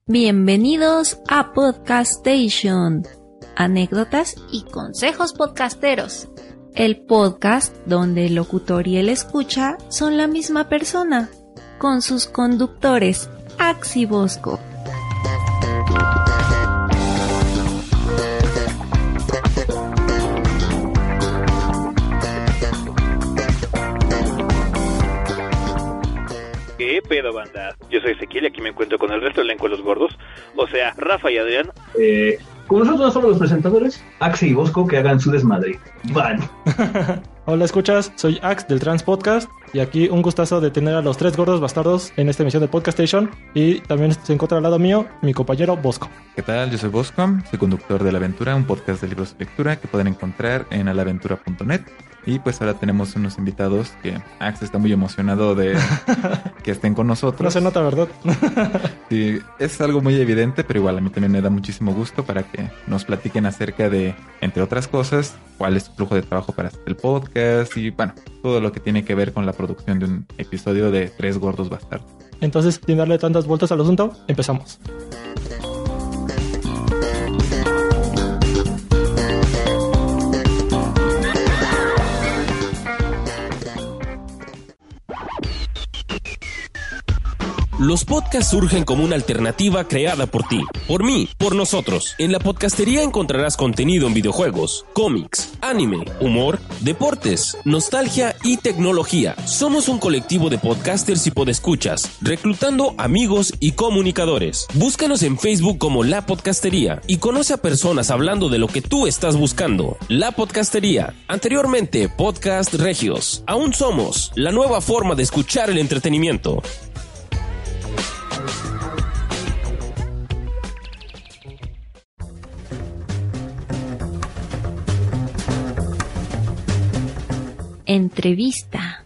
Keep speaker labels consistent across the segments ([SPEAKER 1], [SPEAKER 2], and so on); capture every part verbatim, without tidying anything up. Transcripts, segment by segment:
[SPEAKER 1] Bienvenidos a Podcast Station, anécdotas y consejos podcasteros. El podcast donde el locutor y el escucha son la misma persona, con sus conductores Ax y Bosco.
[SPEAKER 2] ¿Qué pedo, banda? Yo soy Ezequiel y aquí me encuentro con el resto del elenco de los gordos, o sea, Rafa y Adrián.
[SPEAKER 3] Eh, como nosotros no somos los presentadores, Axe y Bosco que hagan su desmadre. Van.
[SPEAKER 4] Hola, escuchas, soy Ax del Trans Podcast y aquí un gustazo de tener a los tres gordos bastardos en esta emisión de Podcast Station, y también se encuentra al lado mío mi compañero Bosco.
[SPEAKER 5] ¿Qué tal? Yo soy Bosco, soy conductor de La Aventura, un podcast de libros de lectura que pueden encontrar en alaventura punto net. Y pues ahora tenemos unos invitados que Ax está muy emocionado de que estén con nosotros.
[SPEAKER 4] No se nota, ¿verdad?
[SPEAKER 5] Sí, es algo muy evidente, pero igual a mí también me da muchísimo gusto para que nos platiquen acerca de, entre otras cosas, cuál es su flujo de trabajo para hacer el podcast y, bueno, todo lo que tiene que ver con la producción de un episodio de Tres Gordos Bastardos. Entonces, sin darle tantas vueltas al asunto, empezamos.
[SPEAKER 6] Los podcasts surgen como una alternativa creada por ti, por mí, por nosotros. En la podcastería encontrarás contenido en videojuegos, cómics, anime, humor, deportes, nostalgia y tecnología. Somos un colectivo de podcasters y podescuchas, reclutando amigos y comunicadores. Búscanos en Facebook como La Podcastería y conoce a personas hablando de lo que tú estás buscando. La Podcastería, anteriormente Podcast Regios. Aún somos la nueva forma de escuchar el entretenimiento.
[SPEAKER 1] Entrevista.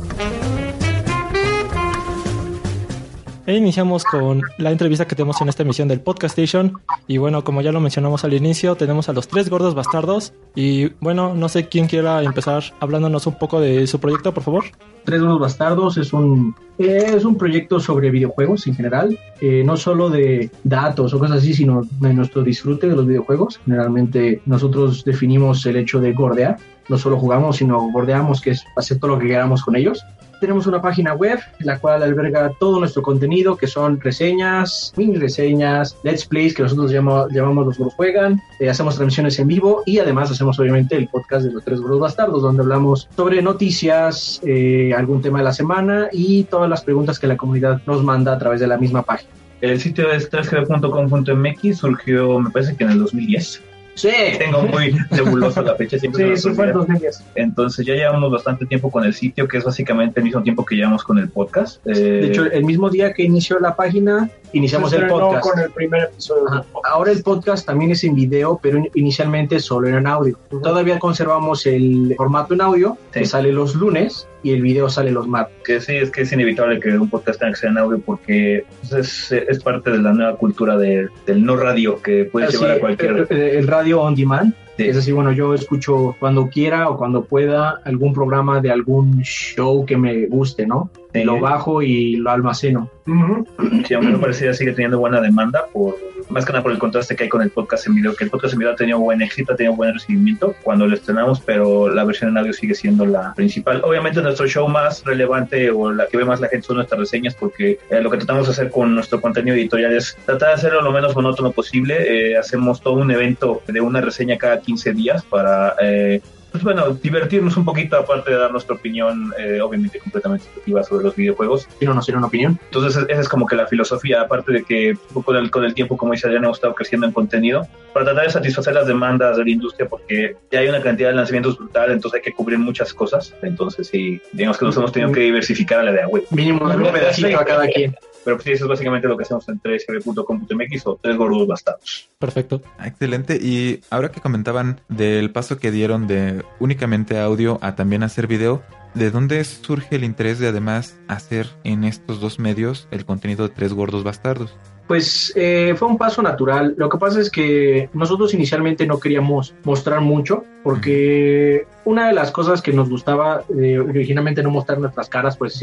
[SPEAKER 4] E iniciamos con la entrevista que tenemos en esta emisión del Podcast Station. Y bueno, como ya lo mencionamos al inicio, tenemos a los tres gordos bastardos. Y bueno, no sé quién quiera empezar hablándonos un poco de su proyecto, por favor.
[SPEAKER 3] Tres Gordos Bastardos es un, eh, es un proyecto sobre videojuegos en general, eh, no solo de datos o cosas así, sino de nuestro disfrute de los videojuegos. Generalmente nosotros definimos el hecho de gordear, no solo jugamos, sino gordeamos, que es hacer todo lo que queramos con ellos. Tenemos una página web, la cual alberga todo nuestro contenido, que son reseñas, mini reseñas, let's plays, que nosotros llamamos, llamamos Los Gordos Juegan, eh, hacemos transmisiones en vivo y además hacemos obviamente el podcast de los Tres Gordos Bastardos, donde hablamos sobre noticias, eh, algún tema de la semana y todas las preguntas que la comunidad nos manda a través de la misma página.
[SPEAKER 7] El sitio es tres g punto com punto m x, surgió me parece que en el dos mil diez.
[SPEAKER 3] Sí,
[SPEAKER 7] tengo muy nebulosa la fecha. Siempre
[SPEAKER 3] sí, sí fue en dos mil diez.
[SPEAKER 7] Entonces ya llevamos bastante tiempo con el sitio, que es básicamente el mismo tiempo que llevamos con el podcast. Eh...
[SPEAKER 3] De hecho, el mismo día que inició la página, iniciamos el podcast.
[SPEAKER 8] Con el primer episodio.
[SPEAKER 3] Ajá. Ahora el podcast también es en video, pero inicialmente solo era en audio. Uh-huh. Todavía conservamos el formato en audio, sí, que sale los lunes, y el video sale los martes.
[SPEAKER 7] Que sí, es que es inevitable que un podcast tenga que ser en audio porque es, es parte de la nueva cultura de, del no radio que puede
[SPEAKER 3] Así,
[SPEAKER 7] llevar a cualquier...
[SPEAKER 3] El, el radio on demand.
[SPEAKER 7] Sí.
[SPEAKER 3] Es decir, bueno, yo escucho cuando quiera o cuando pueda algún programa de algún show que me guste, ¿no? Sí. Lo bajo y lo almaceno.
[SPEAKER 7] Uh-huh. Sí, aunque me parece sigue teniendo buena demanda, por más que nada por el contraste que hay con el podcast en video, que el podcast en video ha tenido buen éxito, ha tenido buen recibimiento cuando lo estrenamos, pero la versión en audio sigue siendo la principal. Obviamente nuestro show más relevante o la que ve más la gente son nuestras reseñas, porque eh, lo que tratamos de hacer con nuestro contenido editorial es tratar de hacerlo lo menos monótono posible. Eh, hacemos todo un evento de una reseña cada quince días para... Eh, Pues bueno, divertirnos un poquito, aparte de dar nuestra opinión, eh, obviamente completamente subjetiva sobre los videojuegos.
[SPEAKER 3] Si no, no será una opinión.
[SPEAKER 7] Entonces, esa es como que la filosofía, aparte de que con el, con el tiempo, como dice Adrián, hemos estado creciendo en contenido, para tratar de satisfacer las demandas de la industria, porque ya hay una cantidad de lanzamientos brutal, entonces hay que cubrir muchas cosas. Entonces, sí, digamos que nos hemos tenido que diversificar a la de web.
[SPEAKER 3] Mínimo un pedacito a cada quien.
[SPEAKER 7] Pero pues sí, eso es básicamente lo que hacemos en tres g punto com punto m x o Tres Gordos Bastardos.
[SPEAKER 4] Perfecto.
[SPEAKER 5] Excelente. Y ahora que comentaban del paso que dieron de únicamente audio a también hacer video, ¿de dónde surge el interés de además hacer en estos dos medios el contenido de Tres Gordos Bastardos?
[SPEAKER 3] Pues eh, fue un paso natural. Lo que pasa es que nosotros inicialmente no queríamos mostrar mucho porque una de las cosas que nos gustaba eh, originalmente no mostrar nuestras caras, pues sí, ¿no?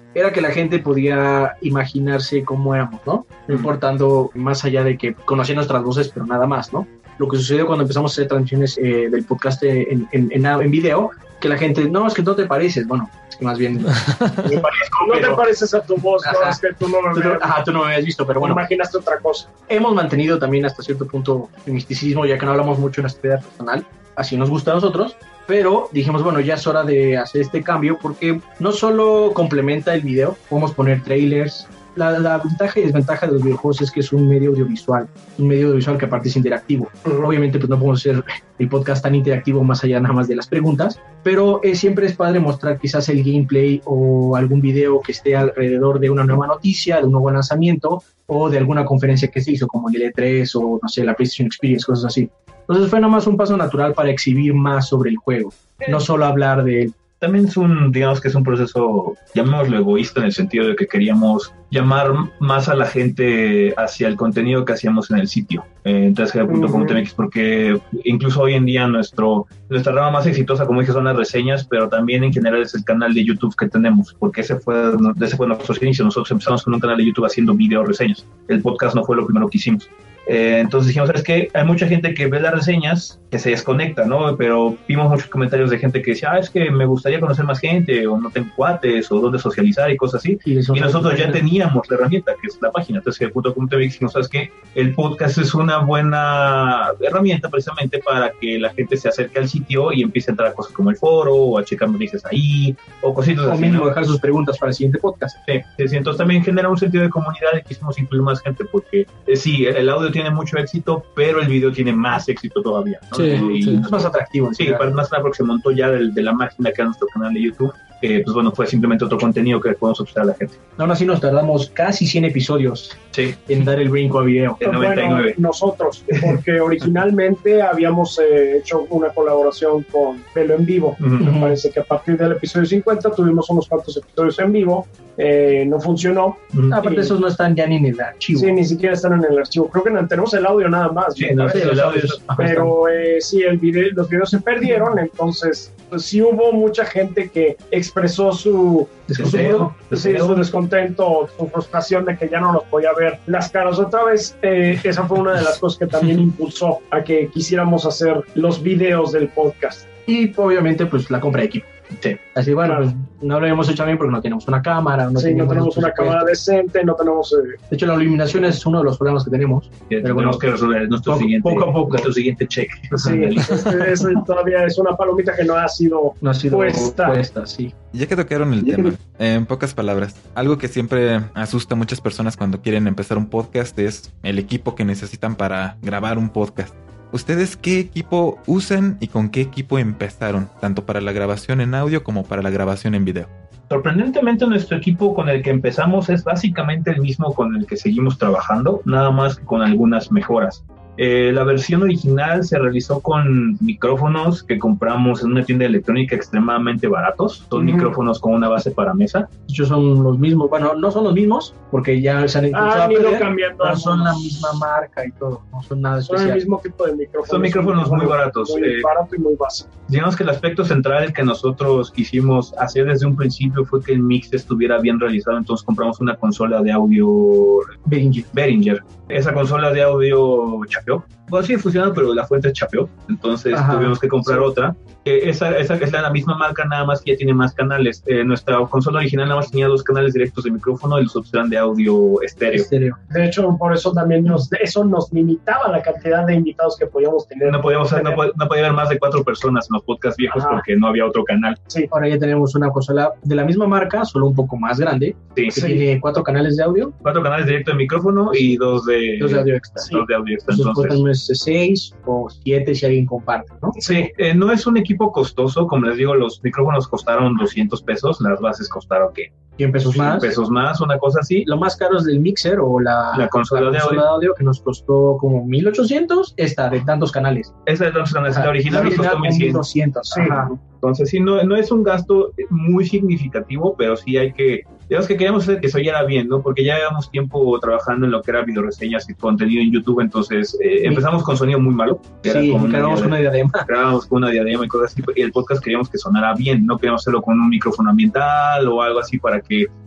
[SPEAKER 3] era que la gente podía imaginarse cómo éramos, ¿no? No importando más allá de que conocían nuestras voces, pero nada más, ¿no? Lo que sucedió cuando empezamos a hacer transmisiones eh, del podcast en, en, en, en video, que la gente, no, es que no te pareces, bueno, es que más bien me parezco,
[SPEAKER 8] no
[SPEAKER 3] pero...
[SPEAKER 8] te pareces a tu voz,
[SPEAKER 3] Ajá.
[SPEAKER 8] no, es que tú no me
[SPEAKER 3] Tú, ajá, tú no me habías visto, pero bueno.
[SPEAKER 8] Imaginaste otra cosa.
[SPEAKER 3] Hemos mantenido también hasta cierto punto el misticismo, ya que no hablamos mucho en nuestra vida personal, así nos gusta a nosotros, pero dijimos, bueno, ya es hora de hacer este cambio porque no solo complementa el video, podemos poner trailers. La, la ventaja y desventaja de los videojuegos es que es un medio audiovisual, un medio audiovisual que aparte es interactivo. Uh-huh. Obviamente pues no podemos hacer el podcast tan interactivo más allá nada más de las preguntas, pero eh, siempre es padre mostrar quizás el gameplay o algún video que esté alrededor de una nueva noticia, de un nuevo lanzamiento o de alguna conferencia que se hizo como el E tres o no sé, la PlayStation Experience, cosas así. Entonces fue nada más un paso natural para exhibir más sobre el juego, no solo hablar de él.
[SPEAKER 7] También es un, digamos que es un proceso, llamémoslo egoísta, en el sentido de que queríamos llamar más a la gente hacia el contenido que hacíamos en el sitio, eh, en tres g punto com punto m x, porque incluso hoy en día nuestro nuestra rama más exitosa, como dije, son las reseñas, pero también en general es el canal de YouTube que tenemos, porque ese fue, ese fue nuestro inicio. Nosotros empezamos con un canal de YouTube haciendo video reseñas. El podcast no fue lo primero que hicimos. Eh, entonces dijimos, ¿sabes qué? Hay mucha gente que ve las reseñas, que se desconecta, ¿no? Pero vimos muchos comentarios de gente que decía, ah, es que me gustaría conocer más gente, o no tengo cuates, o dónde socializar y cosas así. Y, y nosotros ya teníamos la herramienta, que es la página tres g punto com punto m x, y dijimos, ¿sabes qué? El podcast es una buena herramienta precisamente para que la gente se acerque al sitio y empiece a entrar a cosas como el foro, o a checar noticias ahí, o cositas
[SPEAKER 3] o
[SPEAKER 7] así.
[SPEAKER 3] O mismo
[SPEAKER 7] ¿no?
[SPEAKER 3] dejar sus preguntas para el siguiente podcast.
[SPEAKER 7] Sí, sí, entonces también genera un sentido de comunidad y quisimos incluir más gente, porque eh, sí, el audio tiene mucho éxito, pero el video tiene más éxito todavía, ¿no?
[SPEAKER 4] Sí,
[SPEAKER 7] y,
[SPEAKER 4] sí.
[SPEAKER 3] Es más atractivo.
[SPEAKER 7] Sí, para más nada porque se montó ya de, de la máquina que era nuestro canal de YouTube, que pues bueno, fue simplemente otro contenido que podemos ofrecer a la gente.
[SPEAKER 3] Aún así nos tardamos casi cien episodios
[SPEAKER 7] sí.
[SPEAKER 3] en dar el brinco a video.
[SPEAKER 7] En noventa y nueve.
[SPEAKER 8] Bueno, nosotros, porque originalmente habíamos eh, hecho una colaboración con Velo en Vivo. Uh-huh. Me parece que a partir del episodio cincuenta tuvimos unos cuantos episodios en vivo, eh, no funcionó.
[SPEAKER 3] Uh-huh. Aparte, esos no están ya ni en el archivo.
[SPEAKER 8] Sí, ni siquiera están en el archivo. Creo que no, tenemos el audio nada más.
[SPEAKER 7] Sí, no, sí, el audio es,
[SPEAKER 8] pero eh, sí, el video, los videos se perdieron, entonces pues, sí hubo mucha gente que expresó su
[SPEAKER 3] descontento,
[SPEAKER 8] su, sí, su descontento, su frustración de que ya no nos podía ver las caras otra vez. Eh, esa fue una de las cosas que también impulsó a que quisiéramos hacer los videos del podcast.
[SPEAKER 3] Y obviamente pues la compra de equipo. Sí. Así bueno, claro. Pues no lo habíamos hecho bien porque no tenemos una cámara, no,
[SPEAKER 8] sí,
[SPEAKER 3] tenemos,
[SPEAKER 8] no tenemos una cámara decente, no tenemos... Eh...
[SPEAKER 3] De hecho, la iluminación es uno de los problemas que tenemos.
[SPEAKER 7] Sí, pero tenemos bueno, que resolver nuestro
[SPEAKER 3] poco,
[SPEAKER 7] siguiente,
[SPEAKER 3] poco a poco.
[SPEAKER 7] Nuestro siguiente check.
[SPEAKER 8] Sí, este, es, todavía es una palomita que no ha sido,
[SPEAKER 3] no ha sido
[SPEAKER 8] puesta.
[SPEAKER 3] puesta. Sí.
[SPEAKER 5] Ya que tocaron el tema, en pocas palabras, algo que siempre asusta a muchas personas cuando quieren empezar un podcast es el equipo que necesitan para grabar un podcast. ¿Ustedes qué equipo usan y con qué equipo empezaron? Tanto para la grabación en audio como para la grabación en video.
[SPEAKER 7] Sorprendentemente nuestro equipo con el que empezamos es básicamente el mismo con el que seguimos trabajando, nada más que con algunas mejoras. Eh, la versión original se realizó con micrófonos que compramos en una tienda electrónica extremadamente baratos. Son uh-huh. micrófonos con una base para mesa.
[SPEAKER 3] De hecho son los mismos, bueno, no son los mismos porque ya se han
[SPEAKER 8] incluso ah, ido cambiando.
[SPEAKER 3] Pero son la misma marca y todo, no son nada especial.
[SPEAKER 8] Son el mismo tipo de micrófonos.
[SPEAKER 7] Son micrófonos muy baratos.
[SPEAKER 8] Muy eh, barato y muy básico.
[SPEAKER 7] Digamos que el aspecto central que nosotros quisimos hacer desde un principio fue que el mix estuviera bien realizado, entonces compramos una consola de audio
[SPEAKER 3] Behringer.
[SPEAKER 7] Behringer. Esa consola de audio chapeó. Bueno, sí funcionó, pero la fuente chapeó. Entonces Ajá, tuvimos que comprar sí. otra. Eh, esa, esa es la, la misma marca, nada más que ya tiene más canales. Eh, nuestra consola original nada más tenía dos canales directos de micrófono y los otros eran de audio estéreo.
[SPEAKER 3] estéreo.
[SPEAKER 8] De hecho, por eso también nos, eso nos limitaba la cantidad de invitados que podíamos tener.
[SPEAKER 7] No podíamos no, no podía haber más de cuatro personas en los podcasts viejos Ajá. porque no había otro canal.
[SPEAKER 3] Sí, ahora ya tenemos una consola de la misma marca, solo un poco más grande.
[SPEAKER 7] Sí.
[SPEAKER 3] Que
[SPEAKER 7] sí.
[SPEAKER 3] tiene cuatro canales de audio.
[SPEAKER 7] Cuatro canales directos de micrófono y dos de,
[SPEAKER 3] dos de audio extra.
[SPEAKER 7] Sí. Dos de audio extra.
[SPEAKER 3] Entonces, entonces seis o siete si alguien comparte, ¿no?
[SPEAKER 7] Sí, eh, no es un equipo costoso, como les digo, los micrófonos costaron doscientos pesos, las bases costaron, ¿qué?
[SPEAKER 3] cien pesos más.
[SPEAKER 7] cien pesos más, una cosa así.
[SPEAKER 3] Lo más caro es del mixer o la,
[SPEAKER 7] la consola,
[SPEAKER 3] la
[SPEAKER 7] de,
[SPEAKER 3] consola
[SPEAKER 7] audio.
[SPEAKER 3] de audio que nos costó como mil ochocientos, esta de tantos canales.
[SPEAKER 7] Esta de tantos canales, la original nos costó
[SPEAKER 3] mil doscientos.
[SPEAKER 7] Sí. Ajá. Entonces sí, no, no es un gasto muy significativo, pero sí hay que, digamos que queríamos hacer que se oyera bien, ¿no? Porque ya llevamos tiempo trabajando en lo que era videoreseñas y contenido en YouTube, entonces eh, sí. empezamos con sonido muy malo.
[SPEAKER 3] Que sí, grabamos con una diadema.
[SPEAKER 7] Grabamos con una diadema y cosas así, y el podcast queríamos que sonara bien, no queríamos hacerlo con un micrófono ambiental o algo así para que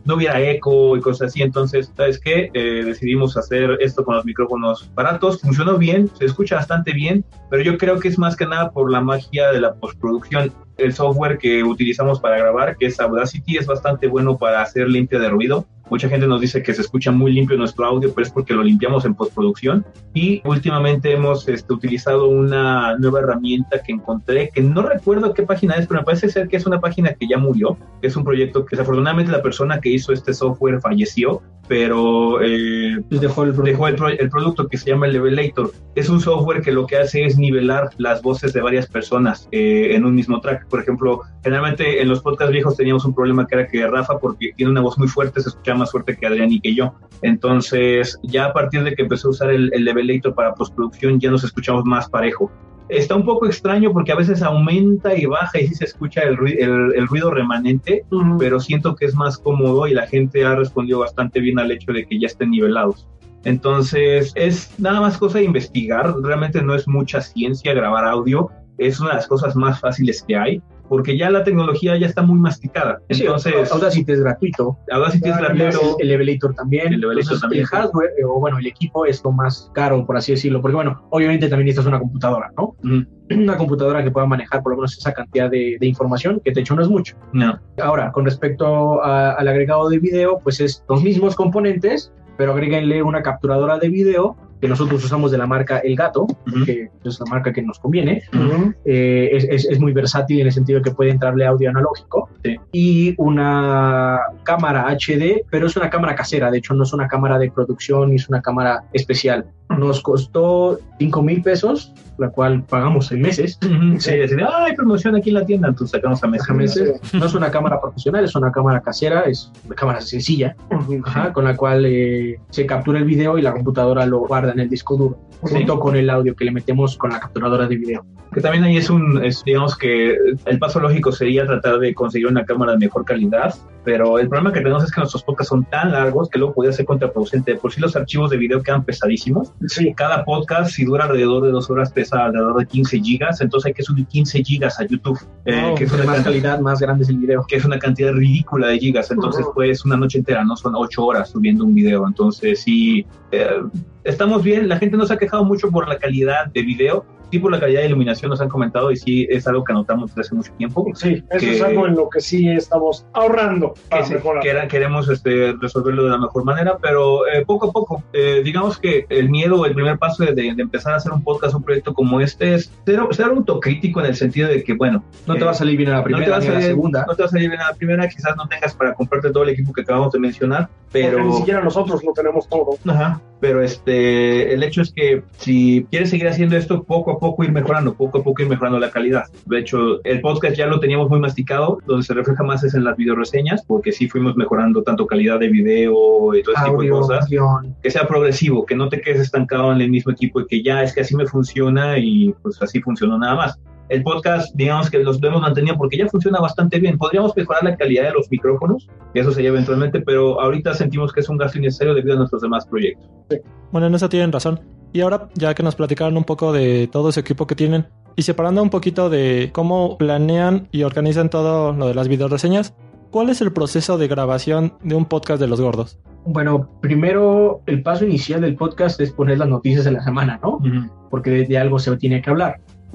[SPEAKER 7] no hubiera eco y cosas así. Entonces, ¿sabes qué? Eh, decidimos hacer esto con los micrófonos baratos. Funcionó bien, se escucha bastante bien, pero yo creo que es más que nada por la magia de la postproducción. El software que utilizamos para grabar, que es Audacity, es bastante bueno para hacer limpia de ruido. Mucha gente nos dice que se escucha muy limpio nuestro audio, pero es porque lo limpiamos en postproducción. Y últimamente hemos este, utilizado una nueva herramienta que encontré, que no recuerdo qué página es, pero me parece ser que es una página que ya murió. Es un proyecto que desafortunadamente la persona que hizo este software falleció, pero eh,
[SPEAKER 3] dejó, el,
[SPEAKER 7] dejó el, pro- el producto que se llama Levelator. Es un software que lo que hace es nivelar las voces de varias personas eh, en un mismo track. Por ejemplo, generalmente en los podcasts viejos teníamos un problema que era que Rafa, porque tiene una voz muy fuerte, se escuchaba más fuerte que Adrián y que yo. Entonces, ya a partir de que empecé a usar el, el Levelator para postproducción, ya nos escuchamos más parejo. Está un poco extraño porque a veces aumenta y baja y sí se escucha el, ruido, el, el ruido remanente, uh-huh. pero siento que es más cómodo y la gente ha respondido bastante bien al hecho de que ya estén nivelados. Entonces, es nada más cosa de investigar. Realmente no es mucha ciencia grabar audio. Es una de las cosas más fáciles que hay, porque ya la tecnología ya está muy masticada. Entonces,
[SPEAKER 3] sí, Audacity es gratuito.
[SPEAKER 7] Audacity es gratuito.
[SPEAKER 3] El Levelator también.
[SPEAKER 7] El Levelator
[SPEAKER 3] Entonces,
[SPEAKER 7] también.
[SPEAKER 3] El hardware, eh, o bueno, el equipo es lo más caro, por así decirlo, porque bueno, obviamente también necesitas una computadora, ¿no? Uh-huh. Una computadora que pueda manejar por lo menos esa cantidad de, de información, que de hecho no es mucho.
[SPEAKER 7] No.
[SPEAKER 3] Ahora, con respecto a, al agregado de video, pues es los mismos componentes, pero agréguenle una capturadora de video que nosotros usamos de la marca El Gato, uh-huh. que es la marca que nos conviene. Uh-huh. Eh, es, es, es muy versátil en el sentido de que puede entrarle audio analógico. Sí. Y una cámara H D, pero es una cámara casera, de hecho no es una cámara de producción ni es una cámara especial. Nos costó cinco mil pesos, la cual pagamos en meses.
[SPEAKER 7] Uh-huh. Sí, sí. Ah, hay promoción aquí en la tienda, entonces sacamos a meses.
[SPEAKER 3] A meses. No es una cámara profesional, es una cámara casera, es una cámara sencilla, uh-huh. Ajá, con la cual eh, se captura el video y la computadora lo guarda en el disco duro, sí. junto con el audio que le metemos con la capturadora de video.
[SPEAKER 7] Que también ahí es un, es, digamos que el paso lógico sería tratar de conseguir una cámara de mejor calidad, pero el problema que tenemos es que nuestros podcasts son tan largos que luego podría ser contraproducente. Por si los archivos de video quedan pesadísimos. Sí. Cada podcast, si dura alrededor de dos horas, pesa alrededor de quince gigas, entonces hay que subir quince gigas a YouTube. Eh,
[SPEAKER 3] oh,
[SPEAKER 7] que es
[SPEAKER 3] una
[SPEAKER 7] más
[SPEAKER 3] cantidad, calidad, más grande es el video.
[SPEAKER 7] Que es una cantidad ridícula de gigas, entonces uh-huh. pues una noche entera, no son ocho horas subiendo un video, entonces sí, eh, estamos bien, la gente no se ha quejado mucho por la calidad de video, sí por la calidad de iluminación nos han comentado y sí es algo que anotamos desde hace mucho tiempo.
[SPEAKER 8] Sí, eso que, es algo en lo que sí estamos ahorrando para
[SPEAKER 7] que
[SPEAKER 8] mejorar.
[SPEAKER 7] Que era, queremos este, resolverlo de la mejor manera, pero eh, poco a poco, eh, digamos que el miedo, el primer paso de, de empezar a hacer un podcast, un proyecto como este es ser, ser autocrítico en el sentido de que, bueno,
[SPEAKER 3] no te eh, va a salir bien a la primera, no te va a salir, ni a la segunda.
[SPEAKER 7] No te va a salir bien a la primera, quizás no tengas para comprarte todo el equipo que acabamos de mencionar, pero...
[SPEAKER 8] Porque ni siquiera nosotros lo tenemos todo.
[SPEAKER 7] Ajá, pero este, el hecho es que si quieres seguir haciendo esto, poco a poco ir mejorando, poco a poco ir mejorando la calidad. De hecho, el podcast ya lo teníamos muy masticado, donde se refleja más es en las videoreseñas, porque sí fuimos mejorando tanto calidad de video y todo ese
[SPEAKER 3] audio,
[SPEAKER 7] tipo de cosas.
[SPEAKER 3] Guión.
[SPEAKER 7] Que sea progresivo, que no te quedes estancado en el mismo equipo y que ya es que así me funciona y pues así funcionó nada más. El podcast, digamos que los hemos mantenido porque ya funciona bastante bien. Podríamos mejorar la calidad de los micrófonos, y eso sería eventualmente, pero ahorita sentimos que es un gasto innecesario debido a nuestros demás proyectos.
[SPEAKER 4] Sí. Bueno, en eso tienen razón. Y ahora, ya que nos platicaron un poco de todo ese equipo que tienen, y separando un poquito de cómo planean y organizan todo lo de las videoreseñas, ¿cuál es el proceso de grabación de un podcast de Los Gordos?
[SPEAKER 3] Bueno, primero, el paso inicial del podcast es poner las noticias de la semana, ¿no? Uh-huh. Porque de, de algo se tiene que hablar.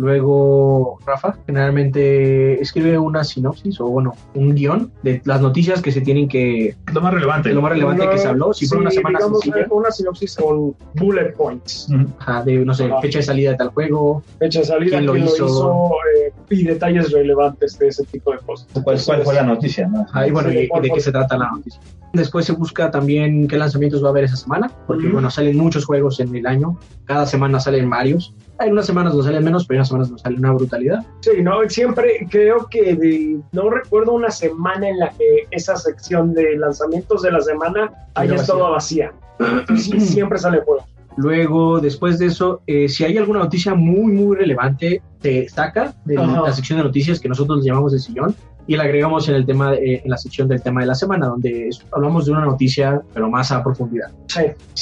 [SPEAKER 3] Luego, Rafa generalmente escribe una sinopsis o, bueno, un guión de las noticias que se tienen que...
[SPEAKER 7] Lo más relevante.
[SPEAKER 3] Lo más relevante no, que se habló. Si
[SPEAKER 8] sí,
[SPEAKER 3] fue una semana
[SPEAKER 8] digamos,
[SPEAKER 3] sencilla.
[SPEAKER 8] Una sinopsis con bullet points.
[SPEAKER 3] Ajá, de, no sé, fecha de salida de tal juego.
[SPEAKER 8] Fecha de salida,
[SPEAKER 3] quién lo
[SPEAKER 8] quién
[SPEAKER 3] hizo,
[SPEAKER 8] lo hizo eh, y detalles relevantes de ese tipo de cosas.
[SPEAKER 7] ¿Cuál, cuál fue la noticia? ¿No?
[SPEAKER 3] Ahí, bueno, sí, y de qué se trata la noticia. Después se busca también qué lanzamientos va a haber esa semana, porque, uh-huh. bueno, salen muchos juegos en el año. Cada semana salen varios. Hay unas semanas nos salen menos, pero hay unas semanas nos sale una brutalidad.
[SPEAKER 8] Sí, no, siempre creo que de, no recuerdo una semana en la que esa sección de lanzamientos de la semana haya estado vacía. Sí, siempre sale juego.
[SPEAKER 3] Luego, después de eso, eh, si hay alguna noticia muy, muy relevante, se saca de uh-huh. la sección de noticias que nosotros le llamamos el sillón y la agregamos en el tema, eh, en la sección del tema de la semana, donde es, hablamos de una noticia, pero más a profundidad.
[SPEAKER 8] Sí.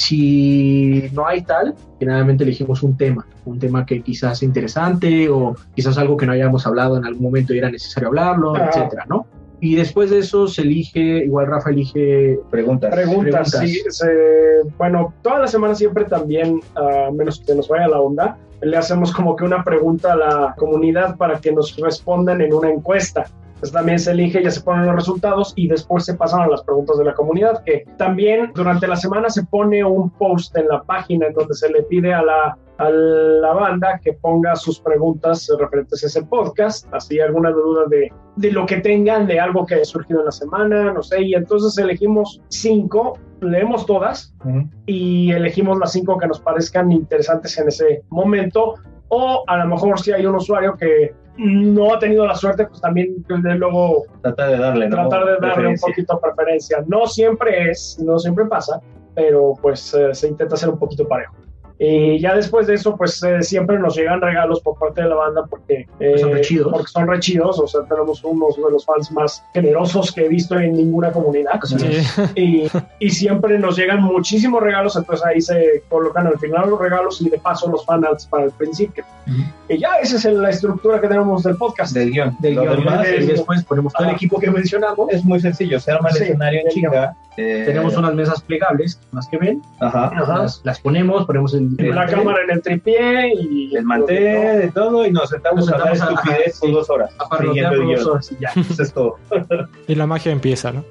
[SPEAKER 3] Si no hay tal, generalmente elegimos un tema, un tema que quizás sea interesante o quizás algo que no hayamos hablado en algún momento y era necesario hablarlo, uh-huh. etcétera, ¿no? Y después de eso se elige, igual Rafa elige
[SPEAKER 7] Preguntas.
[SPEAKER 8] Preguntas,
[SPEAKER 3] Preguntas.
[SPEAKER 8] sí. Se, bueno, toda la semana siempre también, a menos que nos vaya la onda, le hacemos como que una pregunta a la comunidad para que nos respondan en una encuesta. Pues también se elige, ya se ponen los resultados y después se pasan a las preguntas de la comunidad, que también durante la semana se pone un post en la página en donde se le pide a la, a la banda que ponga sus preguntas referentes a ese podcast, así alguna duda de, de lo que tengan, de algo que haya surgido en la semana, no sé, y entonces elegimos cinco, leemos todas uh-huh. y elegimos las cinco que nos parezcan interesantes en ese momento, o a lo mejor si hay un usuario que no ha tenido la suerte, pues también desde luego
[SPEAKER 7] tratar de darle, ¿no?
[SPEAKER 8] tratar de darle un poquito de preferencia. No siempre es, no siempre pasa, pero pues eh, se intenta hacer un poquito parejo. Y ya después de eso, pues eh, siempre nos llegan regalos por parte de la banda porque, eh,
[SPEAKER 3] son re chidos.
[SPEAKER 8] porque son re chidos. O sea, tenemos unos de los fans más generosos que he visto en ninguna comunidad.
[SPEAKER 4] Sí.
[SPEAKER 8] Y, y siempre nos llegan muchísimos regalos, entonces ahí se colocan al final los regalos y de paso los fanarts para el principio. Uh-huh. Y ya esa es la estructura que tenemos del podcast.
[SPEAKER 7] Del guión.
[SPEAKER 3] Del guión.
[SPEAKER 7] Demás,
[SPEAKER 3] y después ponemos todo
[SPEAKER 8] Ajá.
[SPEAKER 3] el equipo que mencionamos.
[SPEAKER 7] Es muy sencillo, se arma el
[SPEAKER 8] Sí,
[SPEAKER 7] escenario en chinga.
[SPEAKER 3] Eh, tenemos unas mesas plegables, más que ven.
[SPEAKER 7] Ajá.
[SPEAKER 8] Ajá.
[SPEAKER 3] Las, las ponemos, ponemos el,
[SPEAKER 8] el la mantel, cámara en el tripié y
[SPEAKER 7] el mantel, de todo, y nos sentamos, nos sentamos a hablar estupidez por dos horas.
[SPEAKER 3] A parlotear por dos horas y ya.
[SPEAKER 7] Eso es todo.
[SPEAKER 4] Y la magia empieza, ¿no?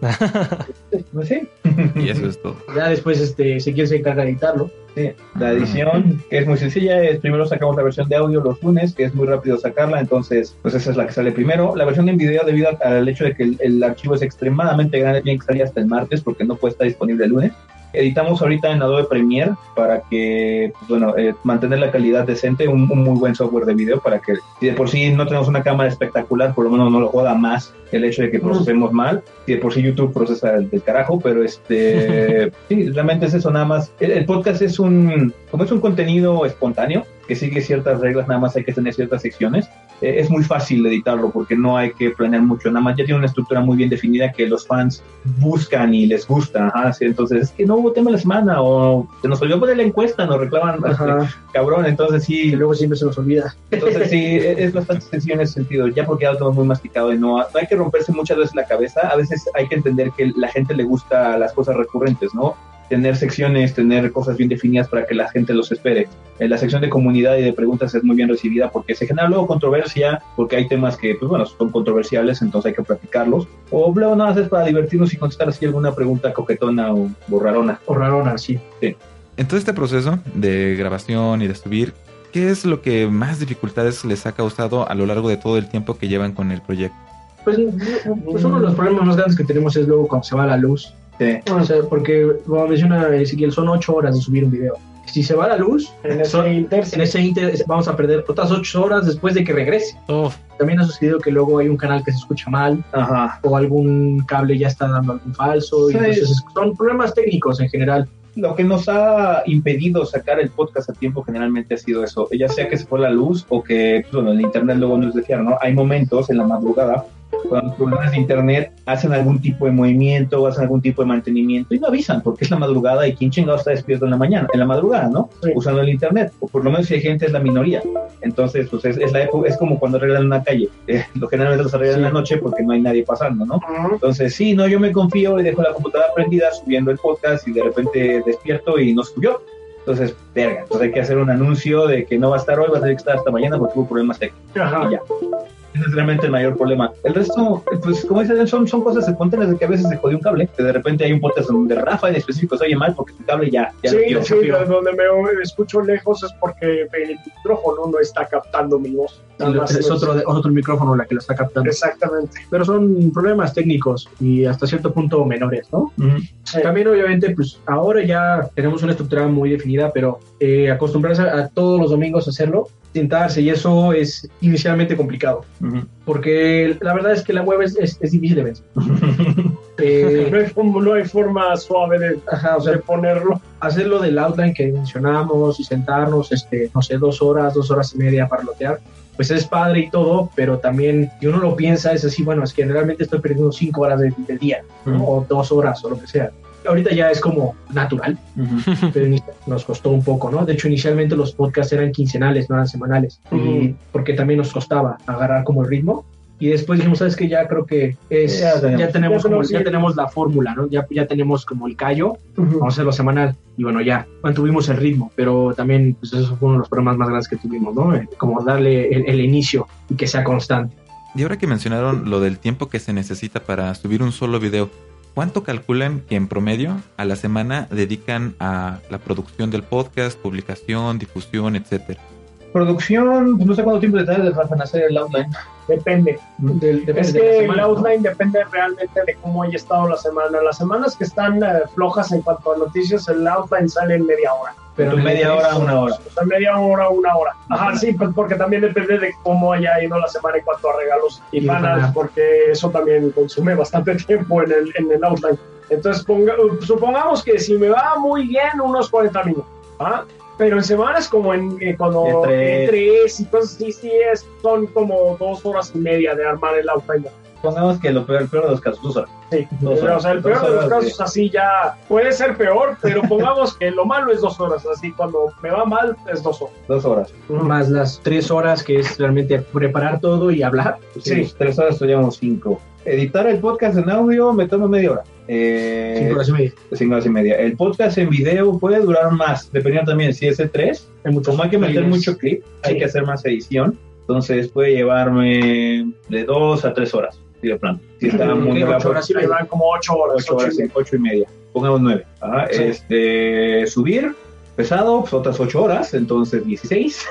[SPEAKER 7] Pues sí.
[SPEAKER 5] Y eso es todo.
[SPEAKER 3] Ya después, este, si quieres se encarga de editarlo.
[SPEAKER 7] Sí. La edición, que es muy sencilla, es primero sacamos la versión de audio los lunes, que es muy rápido sacarla, entonces pues esa es la que sale primero. La versión en video, debido al hecho de que el, el archivo es extremadamente grande, tiene que salir hasta el martes porque no puede estar disponible el lunes. Editamos ahorita en Adobe Premiere para que, pues bueno, eh, mantener la calidad decente, un, un muy buen software de video para que, si de por sí no tenemos una cámara espectacular, por lo menos no lo joda más el hecho de que procesemos mal. Si de por sí YouTube procesa el del carajo, pero este, sí, realmente es eso nada más. El, el podcast es un, como es un contenido espontáneo, que sigue ciertas reglas, nada más hay que tener ciertas secciones. Eh, es muy fácil editarlo porque no hay que planear mucho, nada más ya tiene una estructura muy bien definida que los fans buscan y les gusta. Ajá, ¿sí? Entonces, es que no hubo tema de la semana o se nos olvidó poner la encuesta, nos reclaman, este, cabrón, entonces sí.
[SPEAKER 3] Y luego siempre se nos olvida.
[SPEAKER 7] Entonces sí, es bastante sencillo en ese sentido, ya porque ya lo tenemos muy masticado y no, no hay que romperse muchas veces la cabeza, a veces hay que entender que la gente le gusta las cosas recurrentes, ¿no? Tener secciones, tener cosas bien definidas para que la gente los espere. En la sección de comunidad y de preguntas es muy bien recibida porque se genera luego controversia, porque hay temas que, pues bueno, son controversiales, entonces hay que platicarlos. O luego nada más es para divertirnos y contestar así alguna pregunta coquetona o, o rarona.
[SPEAKER 3] O rarona, sí.
[SPEAKER 7] Sí.
[SPEAKER 5] En todo este proceso de grabación y de subir, ¿qué es lo que más dificultades les ha causado a lo largo de todo el tiempo que llevan con el proyecto?
[SPEAKER 3] Pues, pues uno de los problemas más grandes que tenemos es luego cuando se va la luz.
[SPEAKER 7] Sí.
[SPEAKER 3] O sea, porque, como menciona Ezequiel, son ocho horas de subir un video. Si se va la luz,
[SPEAKER 8] en ese,
[SPEAKER 3] son,
[SPEAKER 8] inter,
[SPEAKER 3] en ese inter vamos a perder otras ocho horas después de que regrese.
[SPEAKER 4] Oh.
[SPEAKER 3] También ha sucedido que luego hay un canal que se escucha mal.
[SPEAKER 7] Ajá.
[SPEAKER 3] O algún cable ya está dando algún falso. Sí. Y entonces son problemas técnicos en general.
[SPEAKER 7] Lo que nos ha impedido sacar el podcast a tiempo generalmente ha sido eso, ya sea que se fue la luz o que, bueno, el internet luego nos decía, ¿no? Hay momentos en la madrugada cuando los problemas de internet hacen algún tipo de movimiento o hacen algún tipo de mantenimiento y no avisan porque es la madrugada y quién chingado está despierto en la mañana, en la madrugada, ¿no? Sí. Usando el internet, o por lo menos si hay gente es la minoría. Entonces, pues es, es, la época, es como cuando arreglan una calle, eh, lo generalmente los arreglan sí. en la noche porque no hay nadie pasando, ¿no? Uh-huh. Entonces, sí, no, yo me confío y dejo la computadora prendida subiendo el podcast y de repente despierto y no subió. Entonces, verga, entonces hay que hacer un anuncio de que no va a estar hoy, va a tener que estar hasta mañana porque hubo problemas técnicos.
[SPEAKER 8] Ajá.
[SPEAKER 7] Y ya. Ese es realmente el mayor problema. El resto, pues como dicen, son, son cosas espontáneas de que a veces se jodió un cable, que de repente hay un podcast donde Rafa en específico se oye mal porque su cable ya... ya
[SPEAKER 8] sí,
[SPEAKER 7] dio,
[SPEAKER 8] sí, donde me escucho lejos es porque el micrófono no está captando mi voz.
[SPEAKER 3] Es, es otro, otro micrófono la que lo está captando.
[SPEAKER 8] Exactamente.
[SPEAKER 3] Pero son problemas técnicos y hasta cierto punto menores, ¿no? Uh-huh. Sí. También obviamente, pues ahora ya tenemos una estructura muy definida, pero eh, acostumbrarse a, a todos los domingos a hacerlo, sentarse, y eso es inicialmente complicado. Uh-huh. Porque la verdad es que la web es, es, es difícil de vencer.
[SPEAKER 8] eh, no, hay, no hay forma suave de,
[SPEAKER 3] ajá, o sea,
[SPEAKER 8] de ponerlo.
[SPEAKER 3] Hacerlo del outline que mencionamos y sentarnos, este, no sé, dos horas, dos horas y media para lotear, pues es padre y todo, pero también, si uno lo piensa, es así, bueno, es que realmente estoy perdiendo cinco horas del de día, ¿no? Uh-huh. O dos horas, o lo que sea. Ahorita ya es como natural, uh-huh. pero nos costó un poco, ¿no? De hecho, inicialmente los podcasts eran quincenales, no eran semanales, uh-huh. y porque también nos costaba agarrar como el ritmo. Y después dijimos, ¿sabes qué? Ya creo que es,
[SPEAKER 8] Ya
[SPEAKER 3] ya
[SPEAKER 8] tenemos.
[SPEAKER 3] tenemos,
[SPEAKER 8] Ya
[SPEAKER 3] como-
[SPEAKER 8] tenemos,
[SPEAKER 3] ya
[SPEAKER 8] sí.
[SPEAKER 3] tenemos la fórmula, ¿no? Ya, ya tenemos como el callo,
[SPEAKER 8] Ujú.
[SPEAKER 3] vamos a hacerlo semanal. Y bueno, ya mantuvimos el ritmo, pero también pues eso fue uno de los problemas más grandes que tuvimos, ¿no? Eh, Como darle el, el inicio y que sea constante.
[SPEAKER 5] Y ahora que mencionaron lo del tiempo que se necesita para subir un solo video, ¿cuánto calculan que en promedio a la semana dedican a la producción del podcast, publicación, difusión, etcétera?
[SPEAKER 7] Producción, pues no sé cuánto tiempo te tardas en hacer el outline.
[SPEAKER 8] Depende.
[SPEAKER 3] Del- depende
[SPEAKER 8] Es
[SPEAKER 3] de la
[SPEAKER 8] que
[SPEAKER 3] semana,
[SPEAKER 8] el
[SPEAKER 3] ¿no?
[SPEAKER 8] outline depende realmente de cómo haya estado la semana. Las semanas que están eh, flojas en cuanto a noticias, el outline sale en media hora.
[SPEAKER 7] Pero tu media hora, una hora.
[SPEAKER 8] O sea, media hora, una hora. Ajá, sí, pues porque también depende de cómo haya ido la semana en cuanto a regalos y
[SPEAKER 3] Y
[SPEAKER 8] panas,
[SPEAKER 3] fanas.
[SPEAKER 8] porque eso también consume bastante tiempo en el, en el outline. Entonces, ponga- supongamos que si me va muy bien, unos cuarenta minutos. ¿Ah? Pero en semanas como en eh, cuando
[SPEAKER 7] De tres.
[SPEAKER 8] en tres y cosas así, sí es, son como dos horas y media de armar el outline.
[SPEAKER 7] Pongamos que lo peor, el peor de los casos, dos horas.
[SPEAKER 8] Sí,
[SPEAKER 7] Dos horas.
[SPEAKER 8] o sea, el
[SPEAKER 7] Dos
[SPEAKER 8] peor de los
[SPEAKER 7] horas
[SPEAKER 8] casos así ya puede ser peor, pero pongamos que lo malo es dos horas, así cuando me va mal es dos horas.
[SPEAKER 7] Dos horas.
[SPEAKER 3] Más las tres horas que es realmente preparar todo y hablar.
[SPEAKER 7] Sí, tres horas, estudiamos cinco. Editar el podcast en audio me toma media hora. Eh,
[SPEAKER 3] Cinco horas y media.
[SPEAKER 7] cinco horas y media. El podcast en video puede durar más, dependiendo también si es de tres.
[SPEAKER 3] Hay muchos
[SPEAKER 7] Como hay que meter
[SPEAKER 3] clips.
[SPEAKER 7] mucho clip, hay
[SPEAKER 3] Sí.
[SPEAKER 7] que hacer más edición. Entonces puede llevarme de dos a tres horas, si de plano. Si está
[SPEAKER 3] Ok,
[SPEAKER 7] muy
[SPEAKER 3] ocho
[SPEAKER 7] rápido.
[SPEAKER 3] horas y
[SPEAKER 8] Me
[SPEAKER 3] media.
[SPEAKER 8] van como ocho horas.
[SPEAKER 7] Ocho horas,
[SPEAKER 8] y media.
[SPEAKER 7] ocho y media. Pongamos nueve. Ajá,
[SPEAKER 3] Sí.
[SPEAKER 7] Este, subir, pesado, pues otras ocho horas, entonces dieciséis.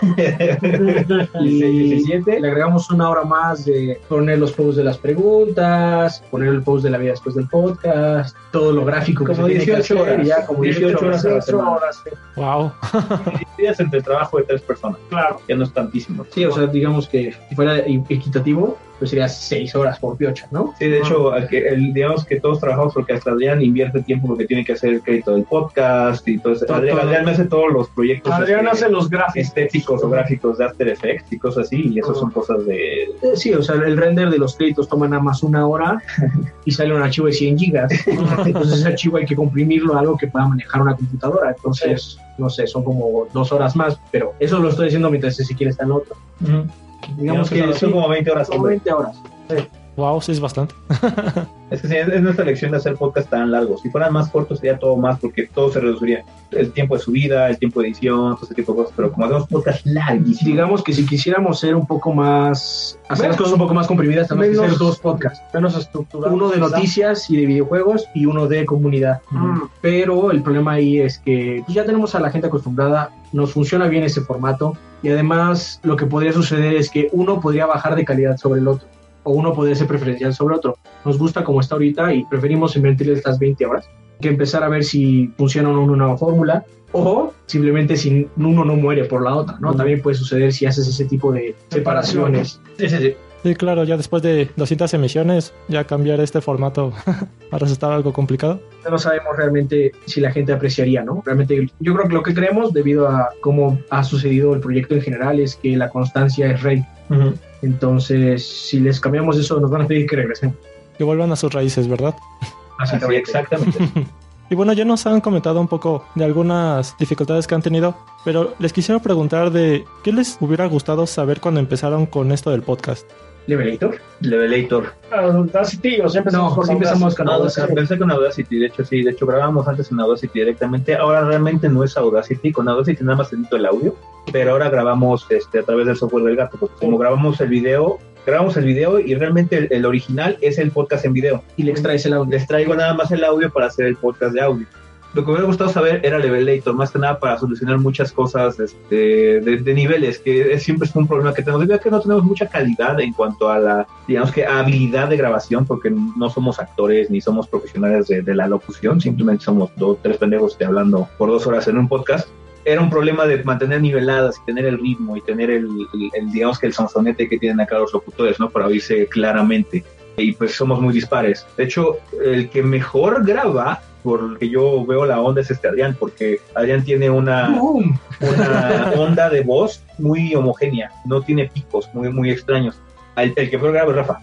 [SPEAKER 3] Y
[SPEAKER 7] diecisiete.
[SPEAKER 3] le agregamos una hora más de poner los posts de las preguntas, poner el post de la vida después del podcast, todo lo gráfico que
[SPEAKER 7] Como
[SPEAKER 3] se tiene que
[SPEAKER 7] dieciocho
[SPEAKER 3] hacer,
[SPEAKER 7] horas.
[SPEAKER 3] y ya como
[SPEAKER 7] dieciocho
[SPEAKER 3] dieciocho
[SPEAKER 7] horas a la
[SPEAKER 8] Ocho
[SPEAKER 7] semana.
[SPEAKER 8] horas, sí,
[SPEAKER 4] Wow.
[SPEAKER 7] Días entre el trabajo de tres personas.
[SPEAKER 8] claro.
[SPEAKER 7] Ya no es tantísimo.
[SPEAKER 3] Sí, o sea, digamos que si fuera e- equitativo, pues sería seis horas por piocha, ¿no?
[SPEAKER 7] Sí, de hecho, al que- el- digamos que todos trabajamos porque hasta Adrián invierte tiempo porque tiene que hacer el crédito del podcast y todo eso.
[SPEAKER 3] Todo,
[SPEAKER 7] Adrián,
[SPEAKER 3] todo.
[SPEAKER 7] Adrián me hace todos los proyectos
[SPEAKER 8] Adrián
[SPEAKER 7] este,
[SPEAKER 8] hace los gráficos.
[SPEAKER 7] estéticos o gráficos de After Effects y cosas así, y eso
[SPEAKER 3] Ajá.
[SPEAKER 7] son cosas de...
[SPEAKER 3] Eh, Sí, o sea, el render de los créditos toma nada más una hora y sale un archivo de cien gigas. Entonces ese archivo hay que comprimirlo a algo que pueda manejar una computadora. Entonces, no sé, son como dos horas más, pero eso lo estoy diciendo mientras si quiere está en otro. Digamos que
[SPEAKER 7] son
[SPEAKER 3] sí,
[SPEAKER 7] como veinte horas.
[SPEAKER 3] son
[SPEAKER 7] hombre.
[SPEAKER 3] veinte horas.
[SPEAKER 4] Wow, sí es bastante.
[SPEAKER 7] Es que sí, es, es nuestra elección de hacer podcast tan largos. Si fueran más cortos sería todo más porque todo se reduciría. El tiempo de subida, el tiempo de edición, todo ese tipo de cosas. Pero como hacemos podcast larguísimos,
[SPEAKER 3] Digamos que si quisiéramos ser un poco más, hacer las cosas un poco más comprimidas, tenemos que
[SPEAKER 8] Menos-
[SPEAKER 3] hacer dos podcasts.
[SPEAKER 8] Menos estructurado.
[SPEAKER 3] Uno de
[SPEAKER 8] quizá.
[SPEAKER 3] noticias y de videojuegos y uno de comunidad.
[SPEAKER 8] Mm.
[SPEAKER 3] Pero el problema ahí es que pues, ya tenemos a la gente acostumbrada, nos funciona bien ese formato y además lo que podría suceder es que uno podría bajar de calidad sobre el otro o uno podría ser preferencial sobre otro. Nos gusta como está ahorita y preferimos invertirle estas veinte horas que empezar a ver si funciona o no una nueva fórmula o simplemente si uno no muere por la otra, ¿no?
[SPEAKER 7] Mm.
[SPEAKER 3] También puede suceder si haces ese tipo de separaciones.
[SPEAKER 7] sí, sí, sí.
[SPEAKER 4] Sí, claro, ya después de doscientas emisiones, ya cambiar este formato va a resultar algo complicado.
[SPEAKER 3] No sabemos realmente si la gente apreciaría, ¿no? Realmente yo creo que lo que creemos debido a cómo ha sucedido el proyecto en general es que la constancia es rey.
[SPEAKER 7] Ujú.
[SPEAKER 3] Entonces, si les cambiamos eso, nos van a pedir que regresen.
[SPEAKER 4] Que vuelvan a sus raíces, ¿verdad?
[SPEAKER 7] Así, exactamente.
[SPEAKER 4] Y bueno, ya nos han comentado un poco de algunas dificultades que han tenido, pero les quisiera preguntar de qué les hubiera gustado saber cuando empezaron con esto del podcast.
[SPEAKER 3] ¿Levelator?
[SPEAKER 7] Levelator.
[SPEAKER 8] Audacity, o sea, empezamos
[SPEAKER 3] No,
[SPEAKER 8] con
[SPEAKER 3] sí empezamos con
[SPEAKER 7] No,
[SPEAKER 3] Audacity.
[SPEAKER 7] empecé con Audacity, de hecho sí, de hecho grabábamos antes en Audacity directamente, ahora realmente no es Audacity, con Audacity nada más edito el audio, pero ahora grabamos este, a través del software del gato, porque como grabamos el video, grabamos el video y realmente el, el original es el podcast en video,
[SPEAKER 3] Y le extraes el audio.
[SPEAKER 7] les traigo nada más el audio para hacer el podcast de audio. Lo que me hubiera gustado saber era Levelator, más que nada para solucionar muchas cosas este, de, de niveles, que es, siempre es un problema que tenemos. Debido a que no tenemos mucha calidad en cuanto a la, digamos que, habilidad de grabación, porque no somos actores ni somos profesionales de, de la locución, simplemente somos dos, tres pendejos que hablando por dos horas en un podcast. Era un problema de mantener niveladas y tener el ritmo y tener el, el, el digamos que el sonsonete que tienen acá los locutores, ¿no? Para oírse claramente. Y pues somos muy dispares. De hecho, el que mejor graba, por el que yo veo la onda, es este Adrián, porque Adrián tiene una, una onda de voz muy homogénea, no tiene picos muy, muy extraños. El, el que peor graba es Rafa.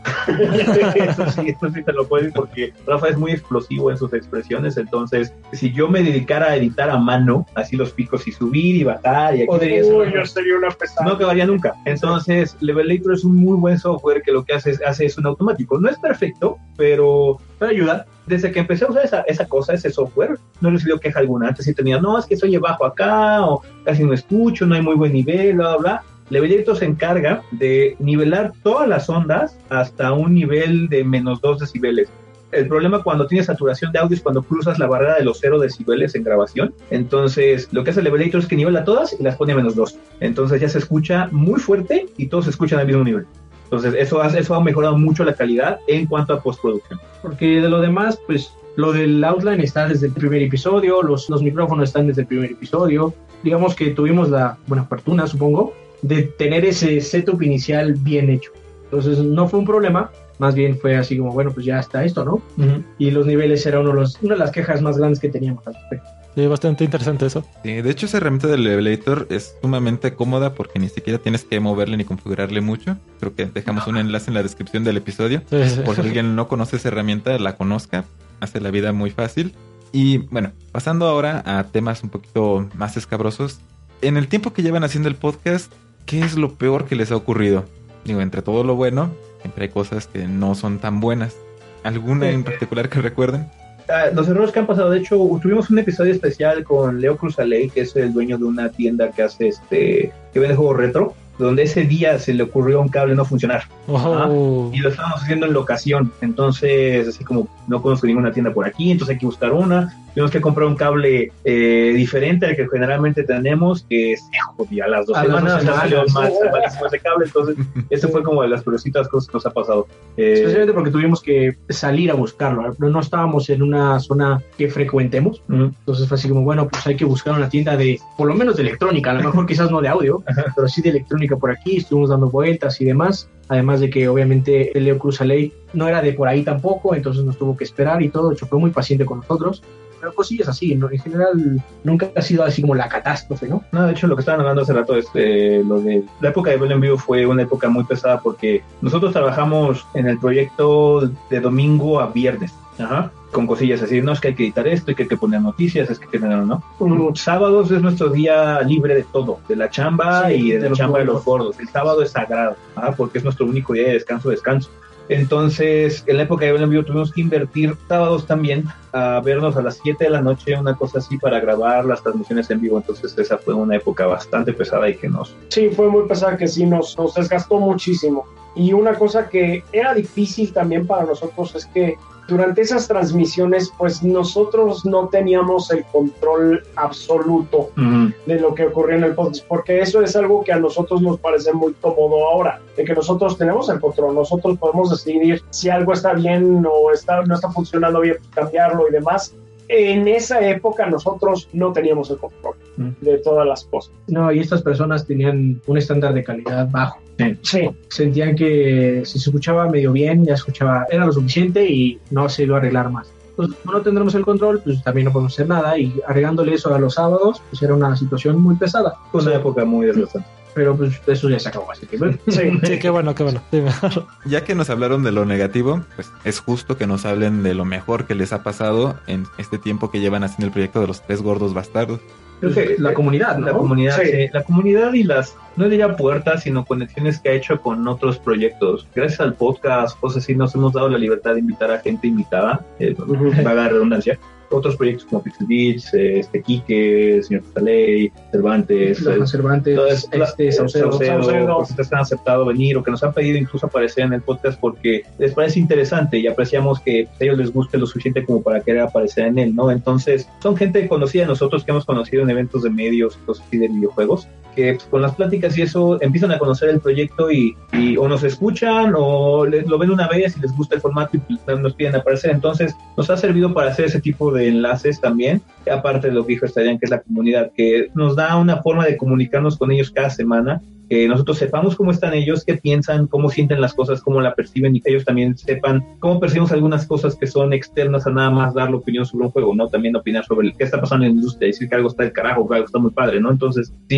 [SPEAKER 7] eso sí, eso sí te lo puedo decir porque Rafa es muy explosivo en sus expresiones, entonces si yo me dedicara a editar a mano, así los picos y subir y bajar y aquí
[SPEAKER 8] podría ser, yo sería una pesada.
[SPEAKER 7] No acabaría nunca. Entonces Levelator es un muy buen software que lo que hace es, hace es un automático. No es perfecto, pero, pero ayuda. Desde que empecé a usar esa, esa cosa, ese software, no he recibido queja alguna. Antes sí tenía, no, es que soy bajo acá, o casi no escucho, no hay muy buen nivel, bla, bla, bla. Levelator se encarga de nivelar todas las ondas hasta un nivel de menos dos decibeles. El problema cuando tienes saturación de audio es cuando cruzas la barrera de los cero decibeles en grabación. Entonces, lo que hace Levelator es que nivela todas y las pone a menos dos. Entonces ya se escucha muy fuerte y todos se escuchan al mismo nivel. Entonces, eso ha, eso ha mejorado mucho la calidad en cuanto a postproducción.
[SPEAKER 3] Porque de lo demás, pues, lo del outline está desde el primer episodio, los, los micrófonos están desde el primer episodio. Digamos que tuvimos la buena fortuna, supongo, de tener ese setup inicial bien hecho. Entonces, no fue un problema, más bien fue así como, bueno, pues ya está esto, ¿no? Uh-huh. Y los niveles era uno de los, una de las quejas más grandes que teníamos al respecto.
[SPEAKER 4] Sí, bastante interesante eso.
[SPEAKER 5] Sí, de hecho esa herramienta del Levelator es sumamente cómoda porque ni siquiera tienes que moverle ni configurarle mucho. Creo que dejamos un enlace en la descripción del episodio. Sí, sí. Por si alguien no conoce esa herramienta, la conozca. Hace la vida muy fácil. Y bueno, pasando ahora a temas un poquito más escabrosos. En el tiempo que llevan haciendo el podcast, ¿qué es lo peor que les ha ocurrido? Digo, entre todo lo bueno, siempre hay cosas que no son tan buenas. ¿Alguna en particular que recuerden?
[SPEAKER 7] Uh, los errores que han pasado, de hecho, tuvimos un episodio especial con Leo Cruzaley, que es el dueño de una tienda que hace este, que vende juegos retro, donde ese día se le ocurrió un cable no funcionar. Oh. Y lo estábamos haciendo en locación, entonces así como no conozco ninguna tienda por aquí, entonces hay que buscar una. Tuvimos que comprar un cable eh, diferente al que generalmente tenemos, que se jodía a las dos a semanas, no salió más malísimo ese cable, entonces eso fue como de las peorcitas cosas que nos ha pasado.
[SPEAKER 3] Eh, Especialmente porque tuvimos que salir a buscarlo, no, no estábamos en una zona que frecuentemos, uh-huh. Entonces fue así como, bueno, pues hay que buscar una tienda de, por lo menos de electrónica, a lo mejor quizás no de audio, pero sí de electrónica por aquí, estuvimos dando vueltas y demás, además de que obviamente el Leo Cruzaley no era de por ahí tampoco, entonces nos tuvo que esperar y todo, de hecho fue muy paciente con nosotros. Pero cosillas así, ¿no? En general nunca ha sido así como la catástrofe, ¿no?
[SPEAKER 7] No, de hecho lo que estaban hablando hace rato es eh, lo de la época de Velo en Vivo fue una época muy pesada porque nosotros trabajamos en el proyecto de domingo a viernes, ajá, con cosillas así, no es que hay que editar esto, que hay que poner noticias, es que no, no. Uh-huh. Sábados es nuestro día libre de todo, de la chamba sí, y de, de la chamba gordos. de los gordos. El sábado es sagrado, ajá, porque es nuestro único día de descanso, descanso. Entonces, en la época de Velo en Vivo tuvimos que invertir sábados también a vernos a las siete de la noche, una cosa así, para grabar las transmisiones en vivo. Entonces, esa fue una época bastante pesada y que nos...
[SPEAKER 8] Sí, fue muy pesada, que sí, nos, nos desgastó muchísimo. Y una cosa que era difícil también para nosotros es que durante esas transmisiones, pues nosotros no teníamos el control absoluto uh-huh. de lo que ocurría en el podcast, porque eso es algo que a nosotros nos parece muy cómodo ahora, de que nosotros tenemos el control, nosotros podemos decidir si algo está bien o está, no está funcionando bien, cambiarlo y demás. En esa época nosotros no teníamos el control uh-huh. de todas las cosas.
[SPEAKER 3] No, y estas personas tenían un estándar de calidad bajo. Sí. sí. Sentían que si se escuchaba medio bien, ya escuchaba, era lo suficiente y no se iba a arreglar más. Entonces, como no tendremos el control, pues también no podemos hacer nada y arreglándole eso a los sábados, pues era una situación muy pesada.
[SPEAKER 7] Fue una época muy desgastante.
[SPEAKER 3] Pero pues eso ya se acabó, así que bueno.
[SPEAKER 4] Sí, sí, qué bueno, qué bueno. Sí,
[SPEAKER 5] ya que nos hablaron de lo negativo, pues es justo que nos hablen de lo mejor que les ha pasado en este tiempo que llevan haciendo el proyecto de los tres gordos bastardos.
[SPEAKER 7] Creo que la comunidad, ¿no? La comunidad, sí. Sí, la comunidad y las, no diría puertas, sino conexiones que ha hecho con otros proyectos. Gracias al podcast, cosas así, nos hemos dado la libertad de invitar a gente invitada, eh, uh-huh. vaga redundancia. Otros proyectos como Pixel Beats, este Quique, Señor Cruzaley, Cervantes,
[SPEAKER 3] eh, Cervantes,
[SPEAKER 7] todas, este Saucedo, que han aceptado venir o que nos han pedido incluso aparecer en el podcast porque les parece interesante y apreciamos que a ellos les guste lo suficiente como para querer aparecer en él, ¿no? Entonces, son gente conocida de nosotros que hemos conocido en eventos de medios y cosas así de videojuegos, que pues, con las pláticas y eso empiezan a conocer el proyecto y, y o nos escuchan o les, lo ven una vez y les gusta el formato y nos piden aparecer. Entonces, nos ha servido para hacer ese tipo de enlaces también, aparte de lo que dijo Estarían, que es la comunidad, que nos da una forma de comunicarnos con ellos cada semana, que nosotros sepamos cómo están ellos, qué piensan, cómo sienten las cosas, cómo la perciben y que ellos también sepan cómo percibimos algunas cosas que son externas a nada más dar la opinión sobre un juego, ¿no? También opinar sobre qué está pasando en la industria, decir que algo está del carajo, que algo está muy padre, ¿no? Entonces, sí es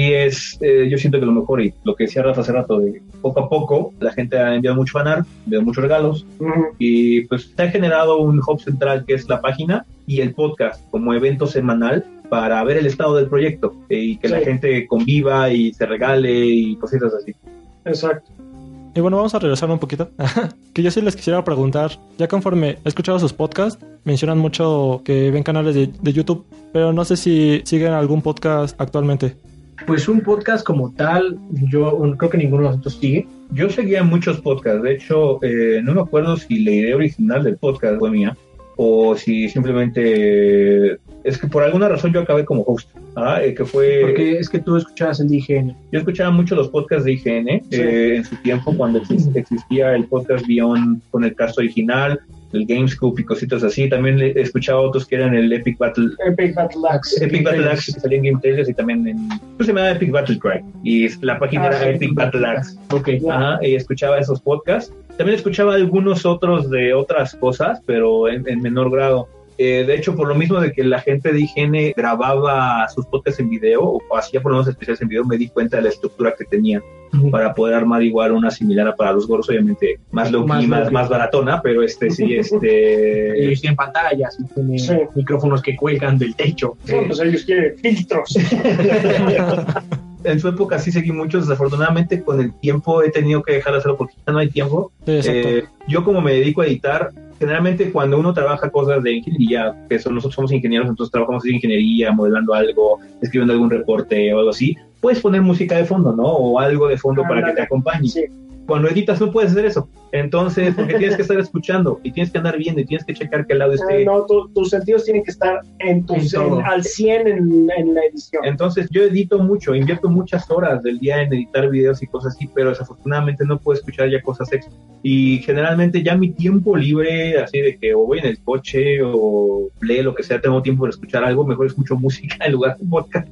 [SPEAKER 7] es, eh, yo siento que lo mejor, y lo que decía Rafa hace rato, de poco a poco, la gente ha enviado mucho fanart, ha enviado muchos regalos, uh-huh. y pues se ha generado un hub central que es la página y el podcast como evento semanal para ver el estado del proyecto eh, y que sí. la gente conviva y se regale y cositas así.
[SPEAKER 8] Exacto.
[SPEAKER 4] Y bueno, vamos a regresar un poquito. Que yo sí les quisiera preguntar, ya conforme he escuchado sus podcasts, mencionan mucho que ven canales de, de YouTube, pero no sé si siguen algún podcast actualmente.
[SPEAKER 3] Pues un podcast como tal, yo un, creo que ninguno de nosotros sigue.
[SPEAKER 7] Yo seguía muchos podcasts, de hecho, eh, no me acuerdo si la idea original del podcast fue mía, o si simplemente... Es que por alguna razón yo acabé como host, ¿ah? eh, que fue...
[SPEAKER 3] Porque es que tú escuchabas el de I G N.
[SPEAKER 7] Yo escuchaba mucho los podcasts de I G N, sí. eh, en su tiempo cuando existía el podcast Beyond con el cast original, el Gamescoop y cositas así. También escuchaba otros que eran el Epic Battle...
[SPEAKER 8] Epic Battle Axe.
[SPEAKER 7] Epic Battle Axe, que salía en Game Tales y también en... Pues se llamaba Epic Battle Cry. Y la página ah, era sí, Epic Battle Axe.
[SPEAKER 3] Ok.
[SPEAKER 7] Ajá, y escuchaba esos podcasts. También escuchaba algunos otros de otras cosas, pero en, en menor grado. Eh, de hecho, por lo mismo de que la gente de I G N grababa sus podcasts en video, o hacía por lo menos especiales en video, me di cuenta de la estructura que tenía uh-huh. para poder armar igual una similar a Para los Gordos, obviamente más low key, más, más baratona, pero este sí, este...
[SPEAKER 3] Ellos tienen pantallas, y tienen sí. micrófonos que cuelgan del techo.
[SPEAKER 8] Sí, pues ellos quieren filtros.
[SPEAKER 7] En su época sí seguí muchos, desafortunadamente con el tiempo he tenido que dejar de hacerlo porque ya no hay tiempo.
[SPEAKER 4] Sí, eh,
[SPEAKER 7] yo como me dedico a editar, generalmente cuando uno trabaja cosas de ingeniería, que son, nosotros somos ingenieros, entonces trabajamos en ingeniería, modelando algo, escribiendo algún reporte o algo así, puedes poner música de fondo, ¿no? O algo de fondo ah, para que te acompañe. Sí. Cuando editas no puedes hacer eso, entonces porque tienes que estar escuchando y tienes que andar viendo y tienes que checar que el audio esté...
[SPEAKER 8] No, tu, tus sentidos tienen que estar en tu, en, al cien en, en la edición.
[SPEAKER 7] Entonces yo edito mucho, invierto muchas horas del día en editar videos y cosas así, pero desafortunadamente no puedo escuchar ya cosas extra. Y generalmente ya mi tiempo libre, así de que o voy en el coche o play, lo que sea, tengo tiempo para escuchar algo, mejor escucho música en lugar de podcast.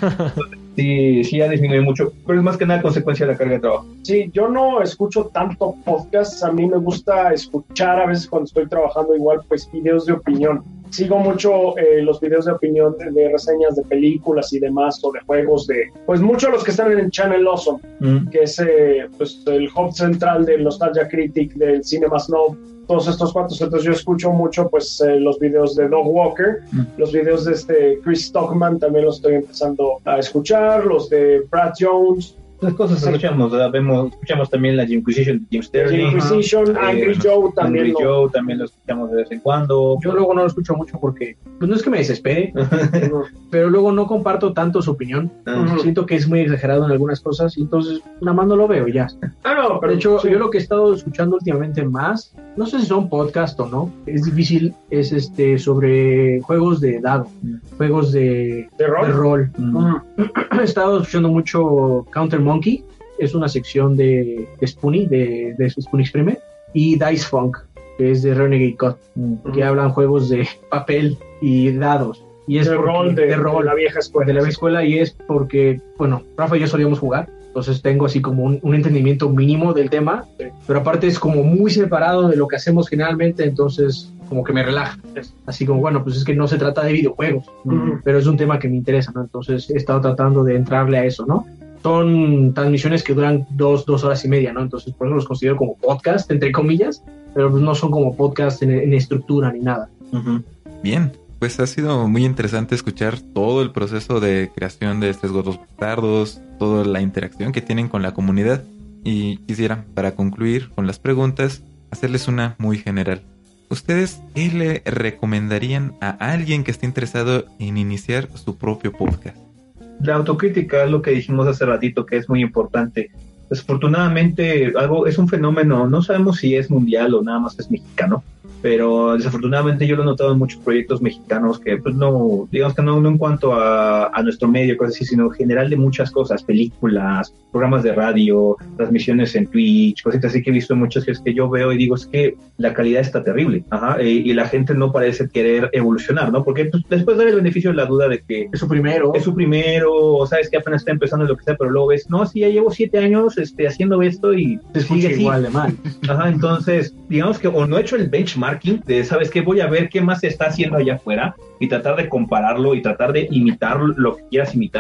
[SPEAKER 7] Sí, sí ha disminuido mucho, pero es más que nada consecuencia de la carga de trabajo.
[SPEAKER 8] Sí, yo no escucho tanto podcast, a mí me gusta escuchar a veces cuando estoy trabajando igual, pues videos de opinión. Sigo mucho eh, los videos de opinión de, de reseñas de películas y demás, o de juegos, de pues muchos de los que están en el Channel Awesome, mm. que es eh, pues el hub central del Nostalgia Critic, del Cinema Snob, todos estos cuantos. Entonces yo escucho mucho pues eh, los videos de Dog Walker, mm. los videos de este Chris Stockman también los estoy empezando a escuchar, los de Brad Jones.
[SPEAKER 7] Las cosas sí. escuchamos, vemos, escuchamos también la Inquisition de Jim Sterling.
[SPEAKER 8] Inquisition, uh-huh. Angry eh, Joe también.
[SPEAKER 7] Angry lo... Joe también lo escuchamos de vez en cuando.
[SPEAKER 3] Yo luego no lo escucho mucho porque, pues no es que me desespere, pero luego no comparto tanto su opinión. Uh-huh. Siento que es muy exagerado en algunas cosas y entonces nada más no lo veo y ya.
[SPEAKER 8] Ah, no, pero
[SPEAKER 3] de hecho, sí. yo lo que he estado escuchando últimamente más, no sé si son podcast o no, es difícil, es este sobre juegos de dado, uh-huh. juegos de,
[SPEAKER 8] de rol.
[SPEAKER 3] De rol. Uh-huh. He estado escuchando mucho Counter Monkey, es una sección de, de Spoonie, de, de Spoonie Experiment, y Dice Funk, que es de Renegade God, uh-huh. que hablan juegos de papel y dados. Y es
[SPEAKER 8] de
[SPEAKER 3] porque,
[SPEAKER 8] rol, de,
[SPEAKER 3] de rol,
[SPEAKER 8] de la vieja escuela.
[SPEAKER 3] De la vieja escuela, y es porque, bueno, Rafa y yo solíamos jugar, entonces tengo así como un, un entendimiento mínimo del tema, sí. pero aparte es como muy separado de lo que hacemos generalmente, entonces como que me relaja. Así como, bueno, pues es que no se trata de videojuegos, uh-huh. pero es un tema que me interesa, ¿no? Entonces he estado tratando de entrarle a eso, ¿no? Son transmisiones que duran dos, dos horas y media, ¿no? Entonces por eso los considero como podcast, entre comillas, pero pues no son como podcast en, en estructura ni nada.
[SPEAKER 5] Uh-huh. Bien, pues ha sido muy interesante escuchar todo el proceso de creación de Tres Gordos Bastardos, toda la interacción que tienen con la comunidad. Y quisiera, para concluir con las preguntas, hacerles una muy general. ¿Ustedes qué le recomendarían a alguien que esté interesado en iniciar su propio podcast?
[SPEAKER 7] La autocrítica es lo que dijimos hace ratito, que es muy importante. Desafortunadamente, algo es un fenómeno, no sabemos si es mundial o nada más es mexicano, pero desafortunadamente yo lo he notado en muchos proyectos mexicanos que, pues no, digamos que no, no en cuanto a, a nuestro medio, cosas así, sino en general de muchas cosas, películas, programas de radio, transmisiones en Twitch, cositas así que he visto muchas que es que yo veo y digo, es que la calidad está terrible, ajá, y, y la gente no parece querer evolucionar, ¿no? Porque pues, después dar el beneficio de la duda de que
[SPEAKER 3] es su primero,
[SPEAKER 7] es su primero, o sabes que apenas está empezando lo que sea, pero luego ves, no, sí, ya llevo siete años este, haciendo esto y
[SPEAKER 3] se sigue igual de mal.
[SPEAKER 7] Ajá, entonces, digamos que o no he hecho el benchmarking de, ¿sabes qué? Voy a ver qué más se está haciendo allá afuera y tratar de compararlo y tratar de imitar lo que quieras imitar,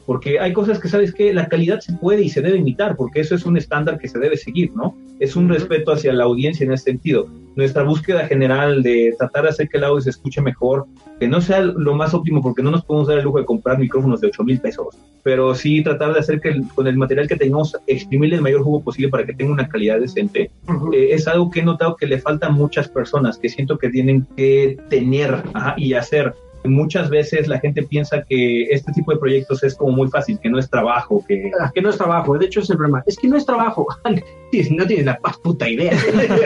[SPEAKER 2] porque hay cosas que sabes que la calidad se puede y se debe imitar, porque eso es un estándar que se debe seguir, ¿no? Es un respeto hacia la audiencia en ese sentido. Nuestra búsqueda general de tratar de hacer que el audio se escuche mejor, que no sea lo más óptimo, porque no nos podemos dar el lujo de comprar micrófonos de ocho mil pesos, pero sí tratar de hacer que el, con el material que tengamos, exprimirle el mayor jugo posible para que tenga una calidad decente. Uh-huh. Eh, es algo que he notado que le falta a muchas personas, que siento que tienen que tener ajá, y hacer. Muchas veces la gente piensa que este tipo de proyectos es como muy fácil, que no es trabajo, que...
[SPEAKER 3] Ah, que no es trabajo, de hecho es el problema, es que no es trabajo, no tienes la más puta idea.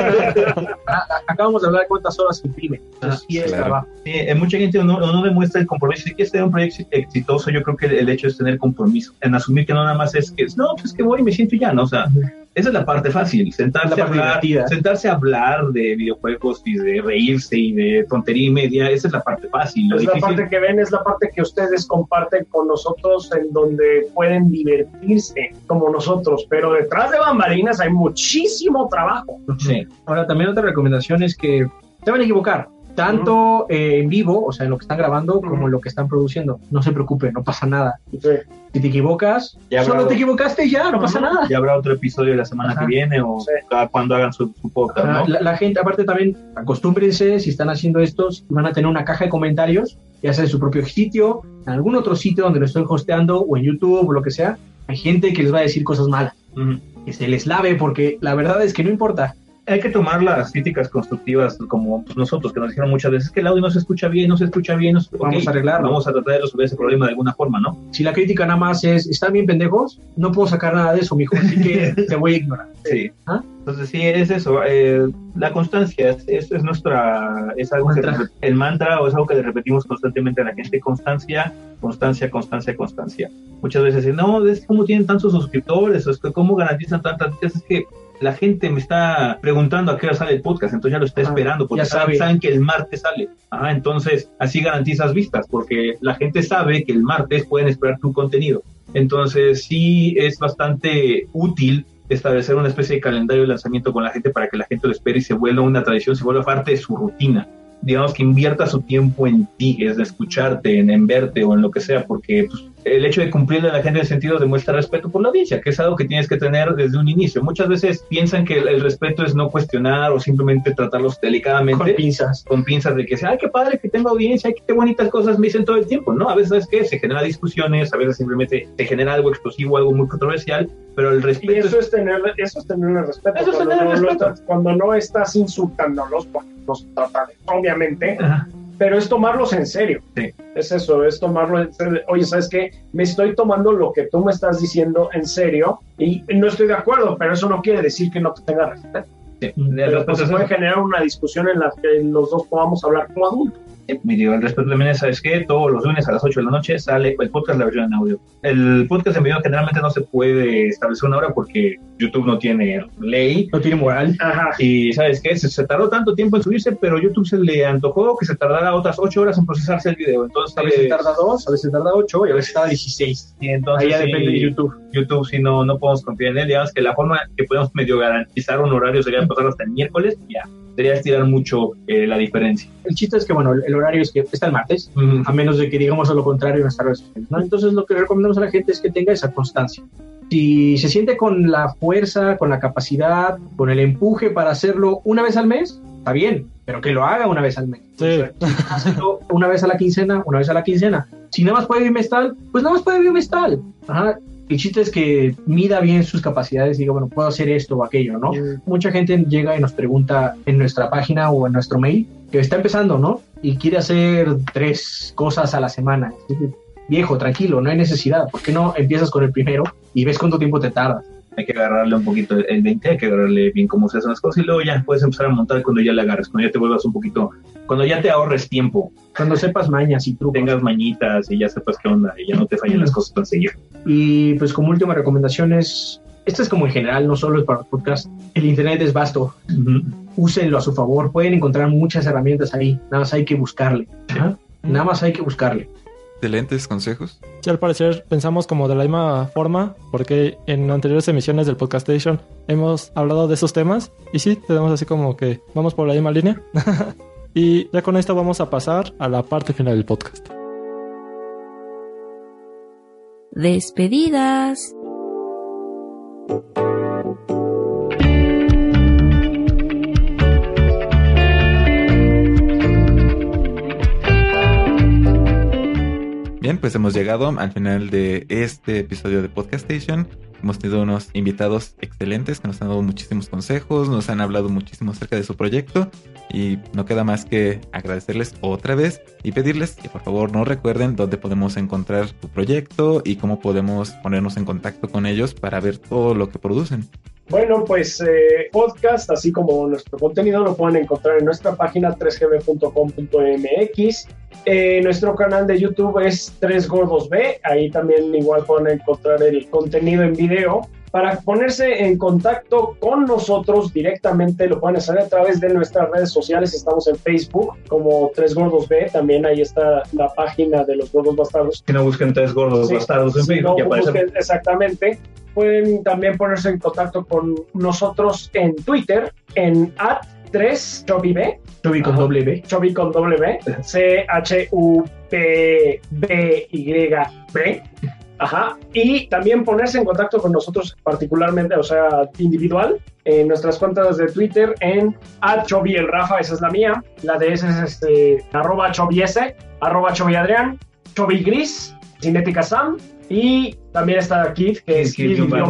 [SPEAKER 3] Acabamos de hablar de cuántas horas imprime,
[SPEAKER 2] ah,
[SPEAKER 3] sí es
[SPEAKER 2] claro.
[SPEAKER 3] trabajo.
[SPEAKER 2] Sí, mucha gente no, no demuestra el compromiso. Si quieres tener un proyecto exitoso, yo creo que el hecho es tener compromiso, en asumir que no nada más es que, no, pues que voy y me siento ya, ¿no? O sea, esa es la parte fácil, sentarse,
[SPEAKER 3] la
[SPEAKER 2] a hablar, sentarse a hablar de videojuegos y de reírse y de tontería y media, esa es la parte fácil.
[SPEAKER 8] Es la parte que ven, es la parte que ustedes comparten con nosotros, en donde pueden divertirse como nosotros, pero detrás de bambalinas hay muchísimo trabajo.
[SPEAKER 3] Sí. Ahora, también otra recomendación es que se van a equivocar, tanto uh-huh. eh, en vivo, o sea, en lo que están grabando, uh-huh. como en lo que están produciendo. No se preocupen, no pasa nada. Sí. Si te equivocas, solo te equivocaste y ya, no uh-huh. pasa nada.
[SPEAKER 2] Ya habrá otro episodio la semana Ajá. que viene o sí. cuando hagan su, su podcast, ¿no?
[SPEAKER 3] La, la gente, aparte también, acostúmbrense, si están haciendo estos, van a tener una caja de comentarios, ya sea en su propio sitio, en algún otro sitio donde lo estén hosteando, o en YouTube, o lo que sea. Hay gente que les va a decir cosas malas. Uh-huh. Que se les lave, porque la verdad es que no importa.
[SPEAKER 2] Hay que tomar las críticas constructivas como pues, nosotros, que nos dijeron muchas veces que el audio no se escucha bien, no se escucha bien, no se...
[SPEAKER 3] vamos okay, a arreglarlo.
[SPEAKER 2] Vamos a tratar de resolver ese problema de alguna forma, ¿no?
[SPEAKER 3] Si la crítica nada más es, ¿están bien pendejos? No puedo sacar nada de eso, mijo, así que te voy a ignorar.
[SPEAKER 2] Sí. ¿Ah? Entonces sí, es eso. Eh, la constancia es, es, es nuestra... Es algo mantra. Que, el mantra o es algo que le repetimos constantemente a la gente. Constancia, constancia, constancia, constancia. Muchas veces dicen, no, es como tienen tantos suscriptores, o es que cómo garantizan tantas... Es que la gente me está preguntando a qué hora sale el podcast, entonces ya lo está esperando, porque sabe. saben que el martes sale. Ajá, entonces, así garantizas vistas, porque la gente sabe que el martes pueden esperar tu contenido. Entonces, sí es bastante útil establecer una especie de calendario de lanzamiento con la gente para que la gente lo espere y se vuelva una tradición, se vuelva parte de su rutina. Digamos que invierta su tiempo en ti, es de escucharte, en, en verte o en lo que sea, porque pues, el hecho de cumplirle a la gente en el sentido demuestra respeto por la audiencia, que es algo que tienes que tener desde un inicio. Muchas veces piensan que el, el respeto es no cuestionar o simplemente tratarlos delicadamente.
[SPEAKER 3] Con pinzas.
[SPEAKER 2] Con pinzas de que, ay, qué padre que tengo audiencia, ay, qué bonitas cosas me dicen todo el tiempo, ¿no? A veces, ¿sabes qué? Se genera discusiones, a veces simplemente se genera algo explosivo, algo muy controversial, pero el respeto...
[SPEAKER 8] Y eso es, es tener, eso es tener el respeto.
[SPEAKER 2] Eso es
[SPEAKER 8] cuando,
[SPEAKER 2] tener
[SPEAKER 8] no,
[SPEAKER 2] el respeto.
[SPEAKER 8] No, cuando no estás insultándolos, porque los tratan, obviamente... Ajá. Pero es tomarlos en serio.
[SPEAKER 2] Sí.
[SPEAKER 8] Es eso, es tomarlo en serio. Oye, ¿sabes qué? Me estoy tomando lo que tú me estás diciendo en serio y no estoy de acuerdo, pero eso no quiere decir que no te tenga respeto.
[SPEAKER 2] Sí.
[SPEAKER 8] Pero pues se puede generar una discusión en la que los dos podamos hablar como adultos.
[SPEAKER 2] Mi digo, el respeto también es, ¿sabes qué? Todos los lunes a las ocho de la noche sale el podcast, la versión en audio. El podcast en video generalmente no se puede establecer una hora porque YouTube no tiene ley.
[SPEAKER 3] No tiene moral.
[SPEAKER 2] Ajá. Y ¿sabes qué? Se, se tardó tanto tiempo en subirse, pero YouTube se le antojó que se tardara otras ocho horas en procesarse el video. Entonces,
[SPEAKER 3] a veces tarda dos, a veces tarda ocho y a veces tarda dieciséis.
[SPEAKER 2] Y entonces,
[SPEAKER 3] ahí ya
[SPEAKER 2] sí,
[SPEAKER 3] depende de YouTube.
[SPEAKER 2] YouTube, si no, no podemos confiar en él. Digamos que la forma que podemos medio garantizar un horario sería pasar hasta el miércoles. Ya. Sería estirar mucho eh, la diferencia.
[SPEAKER 3] El chiste es que, bueno, el, el horario es que está el martes,
[SPEAKER 2] mm.
[SPEAKER 3] a menos de que digamos a lo contrario en nuestras redes sociales, ¿no? Entonces, lo que recomendamos a la gente es que tenga esa constancia. Si se siente con la fuerza, con la capacidad, con el empuje para hacerlo una vez al mes, está bien, pero que lo haga una vez al mes.
[SPEAKER 4] Sí.
[SPEAKER 3] Hacerlo una vez a la quincena, una vez a la quincena. Si nada más puede bimestral, pues nada más puede bimestral. Ajá. El chiste es que mida bien sus capacidades y diga, bueno, puedo hacer esto o aquello, ¿no? Sí. Mucha gente llega y nos pregunta en nuestra página o en nuestro mail que está empezando, ¿no? Y quiere hacer tres cosas a la semana. Viejo, tranquilo, no hay necesidad. ¿Por qué no empiezas con el primero y ves cuánto tiempo te tardas?
[SPEAKER 2] Hay que agarrarle un poquito el veinte, hay que agarrarle bien cómo se hacen las cosas y luego ya puedes empezar a montar cuando ya le agarres, cuando ya te vuelvas un poquito, cuando ya te ahorres tiempo.
[SPEAKER 3] Cuando sepas mañas y trucos.
[SPEAKER 2] Tengas mañitas y ya sepas qué onda y ya no te fallen mm. las cosas tan seguido.
[SPEAKER 3] Y pues como última recomendación es, esta es como en general, no solo es para los podcasts, el internet es vasto. Uh-huh. Úsenlo a su favor, pueden encontrar muchas herramientas ahí, nada más hay que buscarle. ¿Ah? Nada más hay que buscarle.
[SPEAKER 5] Excelentes consejos.
[SPEAKER 4] Sí, al parecer pensamos como de la misma forma, porque en anteriores emisiones del Podcast Station hemos hablado de esos temas y sí, tenemos así como que vamos por la misma línea. Y ya con esto vamos a pasar a la parte final del podcast.
[SPEAKER 1] Despedidas.
[SPEAKER 5] Bien, pues hemos llegado al final de este episodio de Podcast Station. Hemos tenido unos invitados excelentes que nos han dado muchísimos consejos, nos han hablado muchísimo acerca de su proyecto y no queda más que agradecerles otra vez y pedirles que por favor nos recuerden dónde podemos encontrar su proyecto y cómo podemos ponernos en contacto con ellos para ver todo lo que producen.
[SPEAKER 8] Bueno, pues eh, podcast, así como nuestro contenido, lo pueden encontrar en nuestra página tres g b punto com punto m x. Eh, nuestro canal de YouTube es tres gordos b. Ahí también igual pueden encontrar el contenido en video. Para ponerse en contacto con nosotros directamente lo pueden hacer a través de nuestras redes sociales. Estamos en Facebook como tres gordos b. También ahí está la página de los gordos bastardos.
[SPEAKER 2] Si no busquen tres gordos sí, bastardos en
[SPEAKER 8] sí,
[SPEAKER 2] Facebook,
[SPEAKER 8] no,
[SPEAKER 2] ya aparecen.
[SPEAKER 8] Busquen, exactamente. Pueden también ponerse en contacto con nosotros en Twitter, en at tres Chubby B.
[SPEAKER 3] Chubby con doble B.
[SPEAKER 8] Chubby con doble B. C H U P B Y B. Ajá. Y también ponerse en contacto con nosotros particularmente, o sea, individual, en nuestras cuentas de Twitter en at Chubby el Rafa, esa es la mía. La de ese es este, arroba Chubby S, arroba Chubby Adrián, Chubby Gris, Cinética Sam. Y también está Kid, que es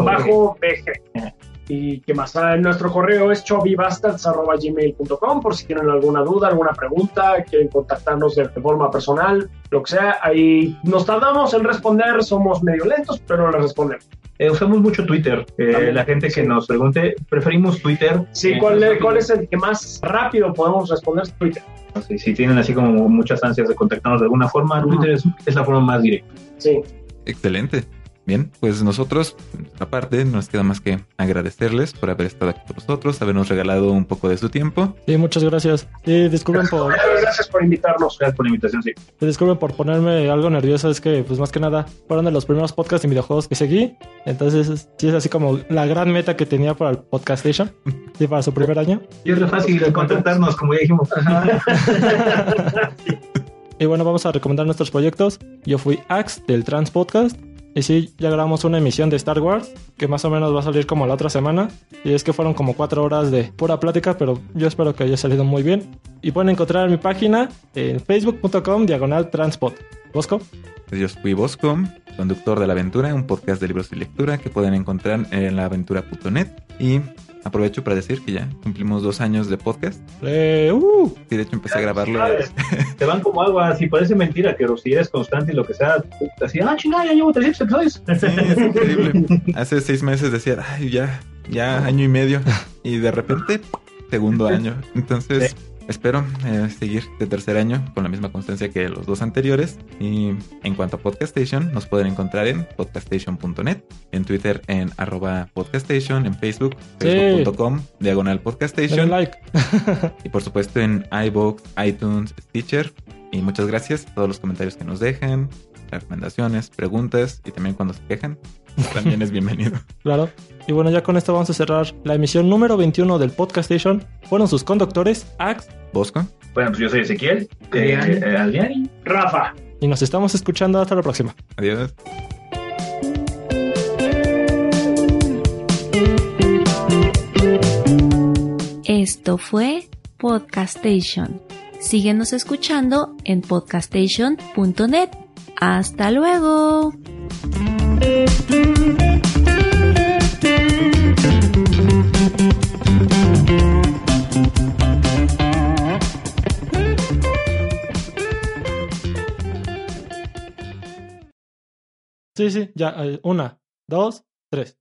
[SPEAKER 8] Kid-B G. Y que más, nuestro correo es chubbyBastards arroba gmail punto com por si tienen alguna duda, alguna pregunta, quieren contactarnos de forma personal, lo que sea. Ahí nos tardamos en responder, somos medio lentos, pero les respondemos.
[SPEAKER 2] Eh, usamos mucho Twitter. Eh, la gente que sí. nos pregunte, preferimos Twitter.
[SPEAKER 8] Sí, ¿cuál, es, ¿cuál es el que más rápido podemos responder? Twitter.
[SPEAKER 2] Sí, si tienen así como muchas ansias de contactarnos de alguna forma, uh-huh. Twitter es, es la forma más directa.
[SPEAKER 8] Sí.
[SPEAKER 5] Excelente. Bien, pues nosotros, por nuestra parte, no nos queda más que agradecerles por haber estado aquí con nosotros, habernos regalado un poco de su tiempo.
[SPEAKER 4] Sí, muchas gracias. Sí, disculpen por...
[SPEAKER 8] Gracias por invitarnos.
[SPEAKER 2] Gracias por la invitación, sí.
[SPEAKER 4] Disculpen por ponerme algo nervioso, es que, pues más que nada, fueron de los primeros podcasts de videojuegos que seguí. Entonces, sí es así como la gran meta que tenía para el Podcast Station, sí, para su primer año.
[SPEAKER 2] Y es re fácil de contactarnos, como ya dijimos.
[SPEAKER 4] Y bueno, vamos a recomendar nuestros proyectos. Yo fui Axe del Trans Podcast. Y sí, ya grabamos una emisión de Star Wars, que más o menos va a salir como la otra semana. Y es que fueron como cuatro horas de pura plática, pero yo espero que haya salido muy bien. Y pueden encontrar en mi página en facebook punto com diagonal transpod. ¿Bosco?
[SPEAKER 5] Yo fui Bosco, conductor de La Aventura, un podcast de libros y lectura que pueden encontrar en la aventura punto net. Y aprovecho para decir que ya cumplimos dos años de podcast.
[SPEAKER 4] Eh, uh.
[SPEAKER 5] Sí, de hecho empecé a grabarlo.
[SPEAKER 2] Te van como agua, si parece mentira, que si eres constante y lo que sea, así, ah, chingada, ya llevo trescientos episodios.
[SPEAKER 5] Sí, es increíble. Hace seis meses decía, ay, ya, ya año y medio. Y de repente, segundo año. Entonces... Sí. Espero eh, seguir de tercer año con la misma constancia que los dos anteriores. Y en cuanto a Podcast Station, nos pueden encontrar en podcast station punto net, en Twitter en arroba podcaststation, en Facebook, sí. facebook punto com, diagonal podcaststation.
[SPEAKER 4] Like.
[SPEAKER 5] Y por supuesto en iVoox, iTunes, Stitcher. Y muchas gracias a todos los comentarios que nos dejan, recomendaciones, preguntas y también cuando se quejan. También es bienvenido.
[SPEAKER 4] Claro. Y bueno, ya con esto vamos a cerrar la emisión número veintiuno del Podcast Station. Fueron sus conductores, Axe,
[SPEAKER 5] Bosco.
[SPEAKER 2] Bueno, pues yo soy Ezequiel, eh, eh, Adrián,
[SPEAKER 8] Rafa.
[SPEAKER 4] Y nos estamos escuchando hasta la próxima.
[SPEAKER 5] Adiós.
[SPEAKER 1] Esto fue Podcast Station. Síguenos escuchando en podcast station punto net. ¡Hasta luego!
[SPEAKER 4] Sí, sí, ya. Una, dos, tres.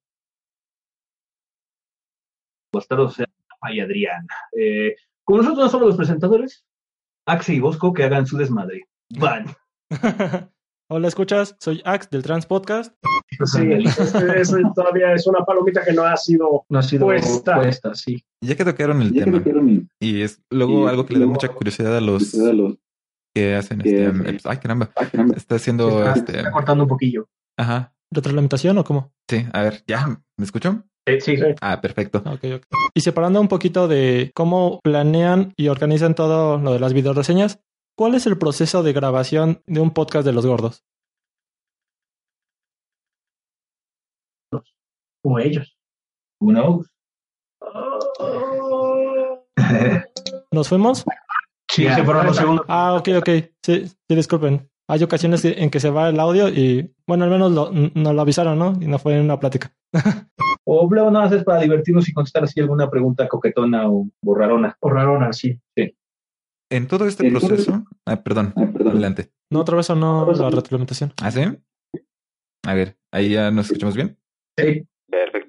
[SPEAKER 2] Bastardos y Adrián. Eh, como nosotros no somos los presentadores, Axe y Bosco que hagan su desmadre. Van.
[SPEAKER 4] Hola, ¿escuchas? Soy Axe del Trans Podcast.
[SPEAKER 8] Sí, este, este todavía es una palomita que no ha sido,
[SPEAKER 3] no ha sido
[SPEAKER 8] puesta.
[SPEAKER 3] puesta, sí.
[SPEAKER 5] Ya que tocaron el
[SPEAKER 9] ya
[SPEAKER 5] tema.
[SPEAKER 9] Tocaron el...
[SPEAKER 5] Y es luego
[SPEAKER 9] y
[SPEAKER 5] algo que le da mucha curiosidad a los,
[SPEAKER 9] a los
[SPEAKER 5] que hacen
[SPEAKER 9] que,
[SPEAKER 5] este. Eh, ay, caramba.
[SPEAKER 9] Ay, caramba.
[SPEAKER 5] Está haciendo.
[SPEAKER 3] Está,
[SPEAKER 5] este,
[SPEAKER 3] está cortando un poquillo.
[SPEAKER 5] Ajá.
[SPEAKER 4] ¿Retroalimentación o cómo?
[SPEAKER 5] Sí, a ver, ¿ya? ¿Me escuchó?
[SPEAKER 2] Sí, sí.
[SPEAKER 5] Ah, perfecto.
[SPEAKER 4] Okay, okay. Y separando un poquito de cómo planean y organizan todo lo de las videoreseñas, ¿cuál es el proceso de grabación de un podcast de los gordos?
[SPEAKER 3] O ellos.
[SPEAKER 7] Who knows?
[SPEAKER 4] ¿Nos fuimos?
[SPEAKER 3] Sí,
[SPEAKER 8] Ya,
[SPEAKER 3] se fueron los
[SPEAKER 8] ya.
[SPEAKER 3] segundos.
[SPEAKER 4] Ah, ok, ok. Sí, sí, disculpen. Hay ocasiones en que se va el audio y, bueno, al menos lo, nos lo avisaron, ¿no? Y no fue en una plática.
[SPEAKER 2] O luego nada más es para divertirnos y contestar así alguna pregunta coquetona o borrarona.
[SPEAKER 3] O rarona, sí.
[SPEAKER 5] En todo este proceso... Ah, perdón, adelante.
[SPEAKER 4] No, otra vez o no la retroalimentación.
[SPEAKER 5] ¿Ah, sí? A ver, ahí ya nos escuchamos bien.
[SPEAKER 3] Sí.
[SPEAKER 5] Perfecto.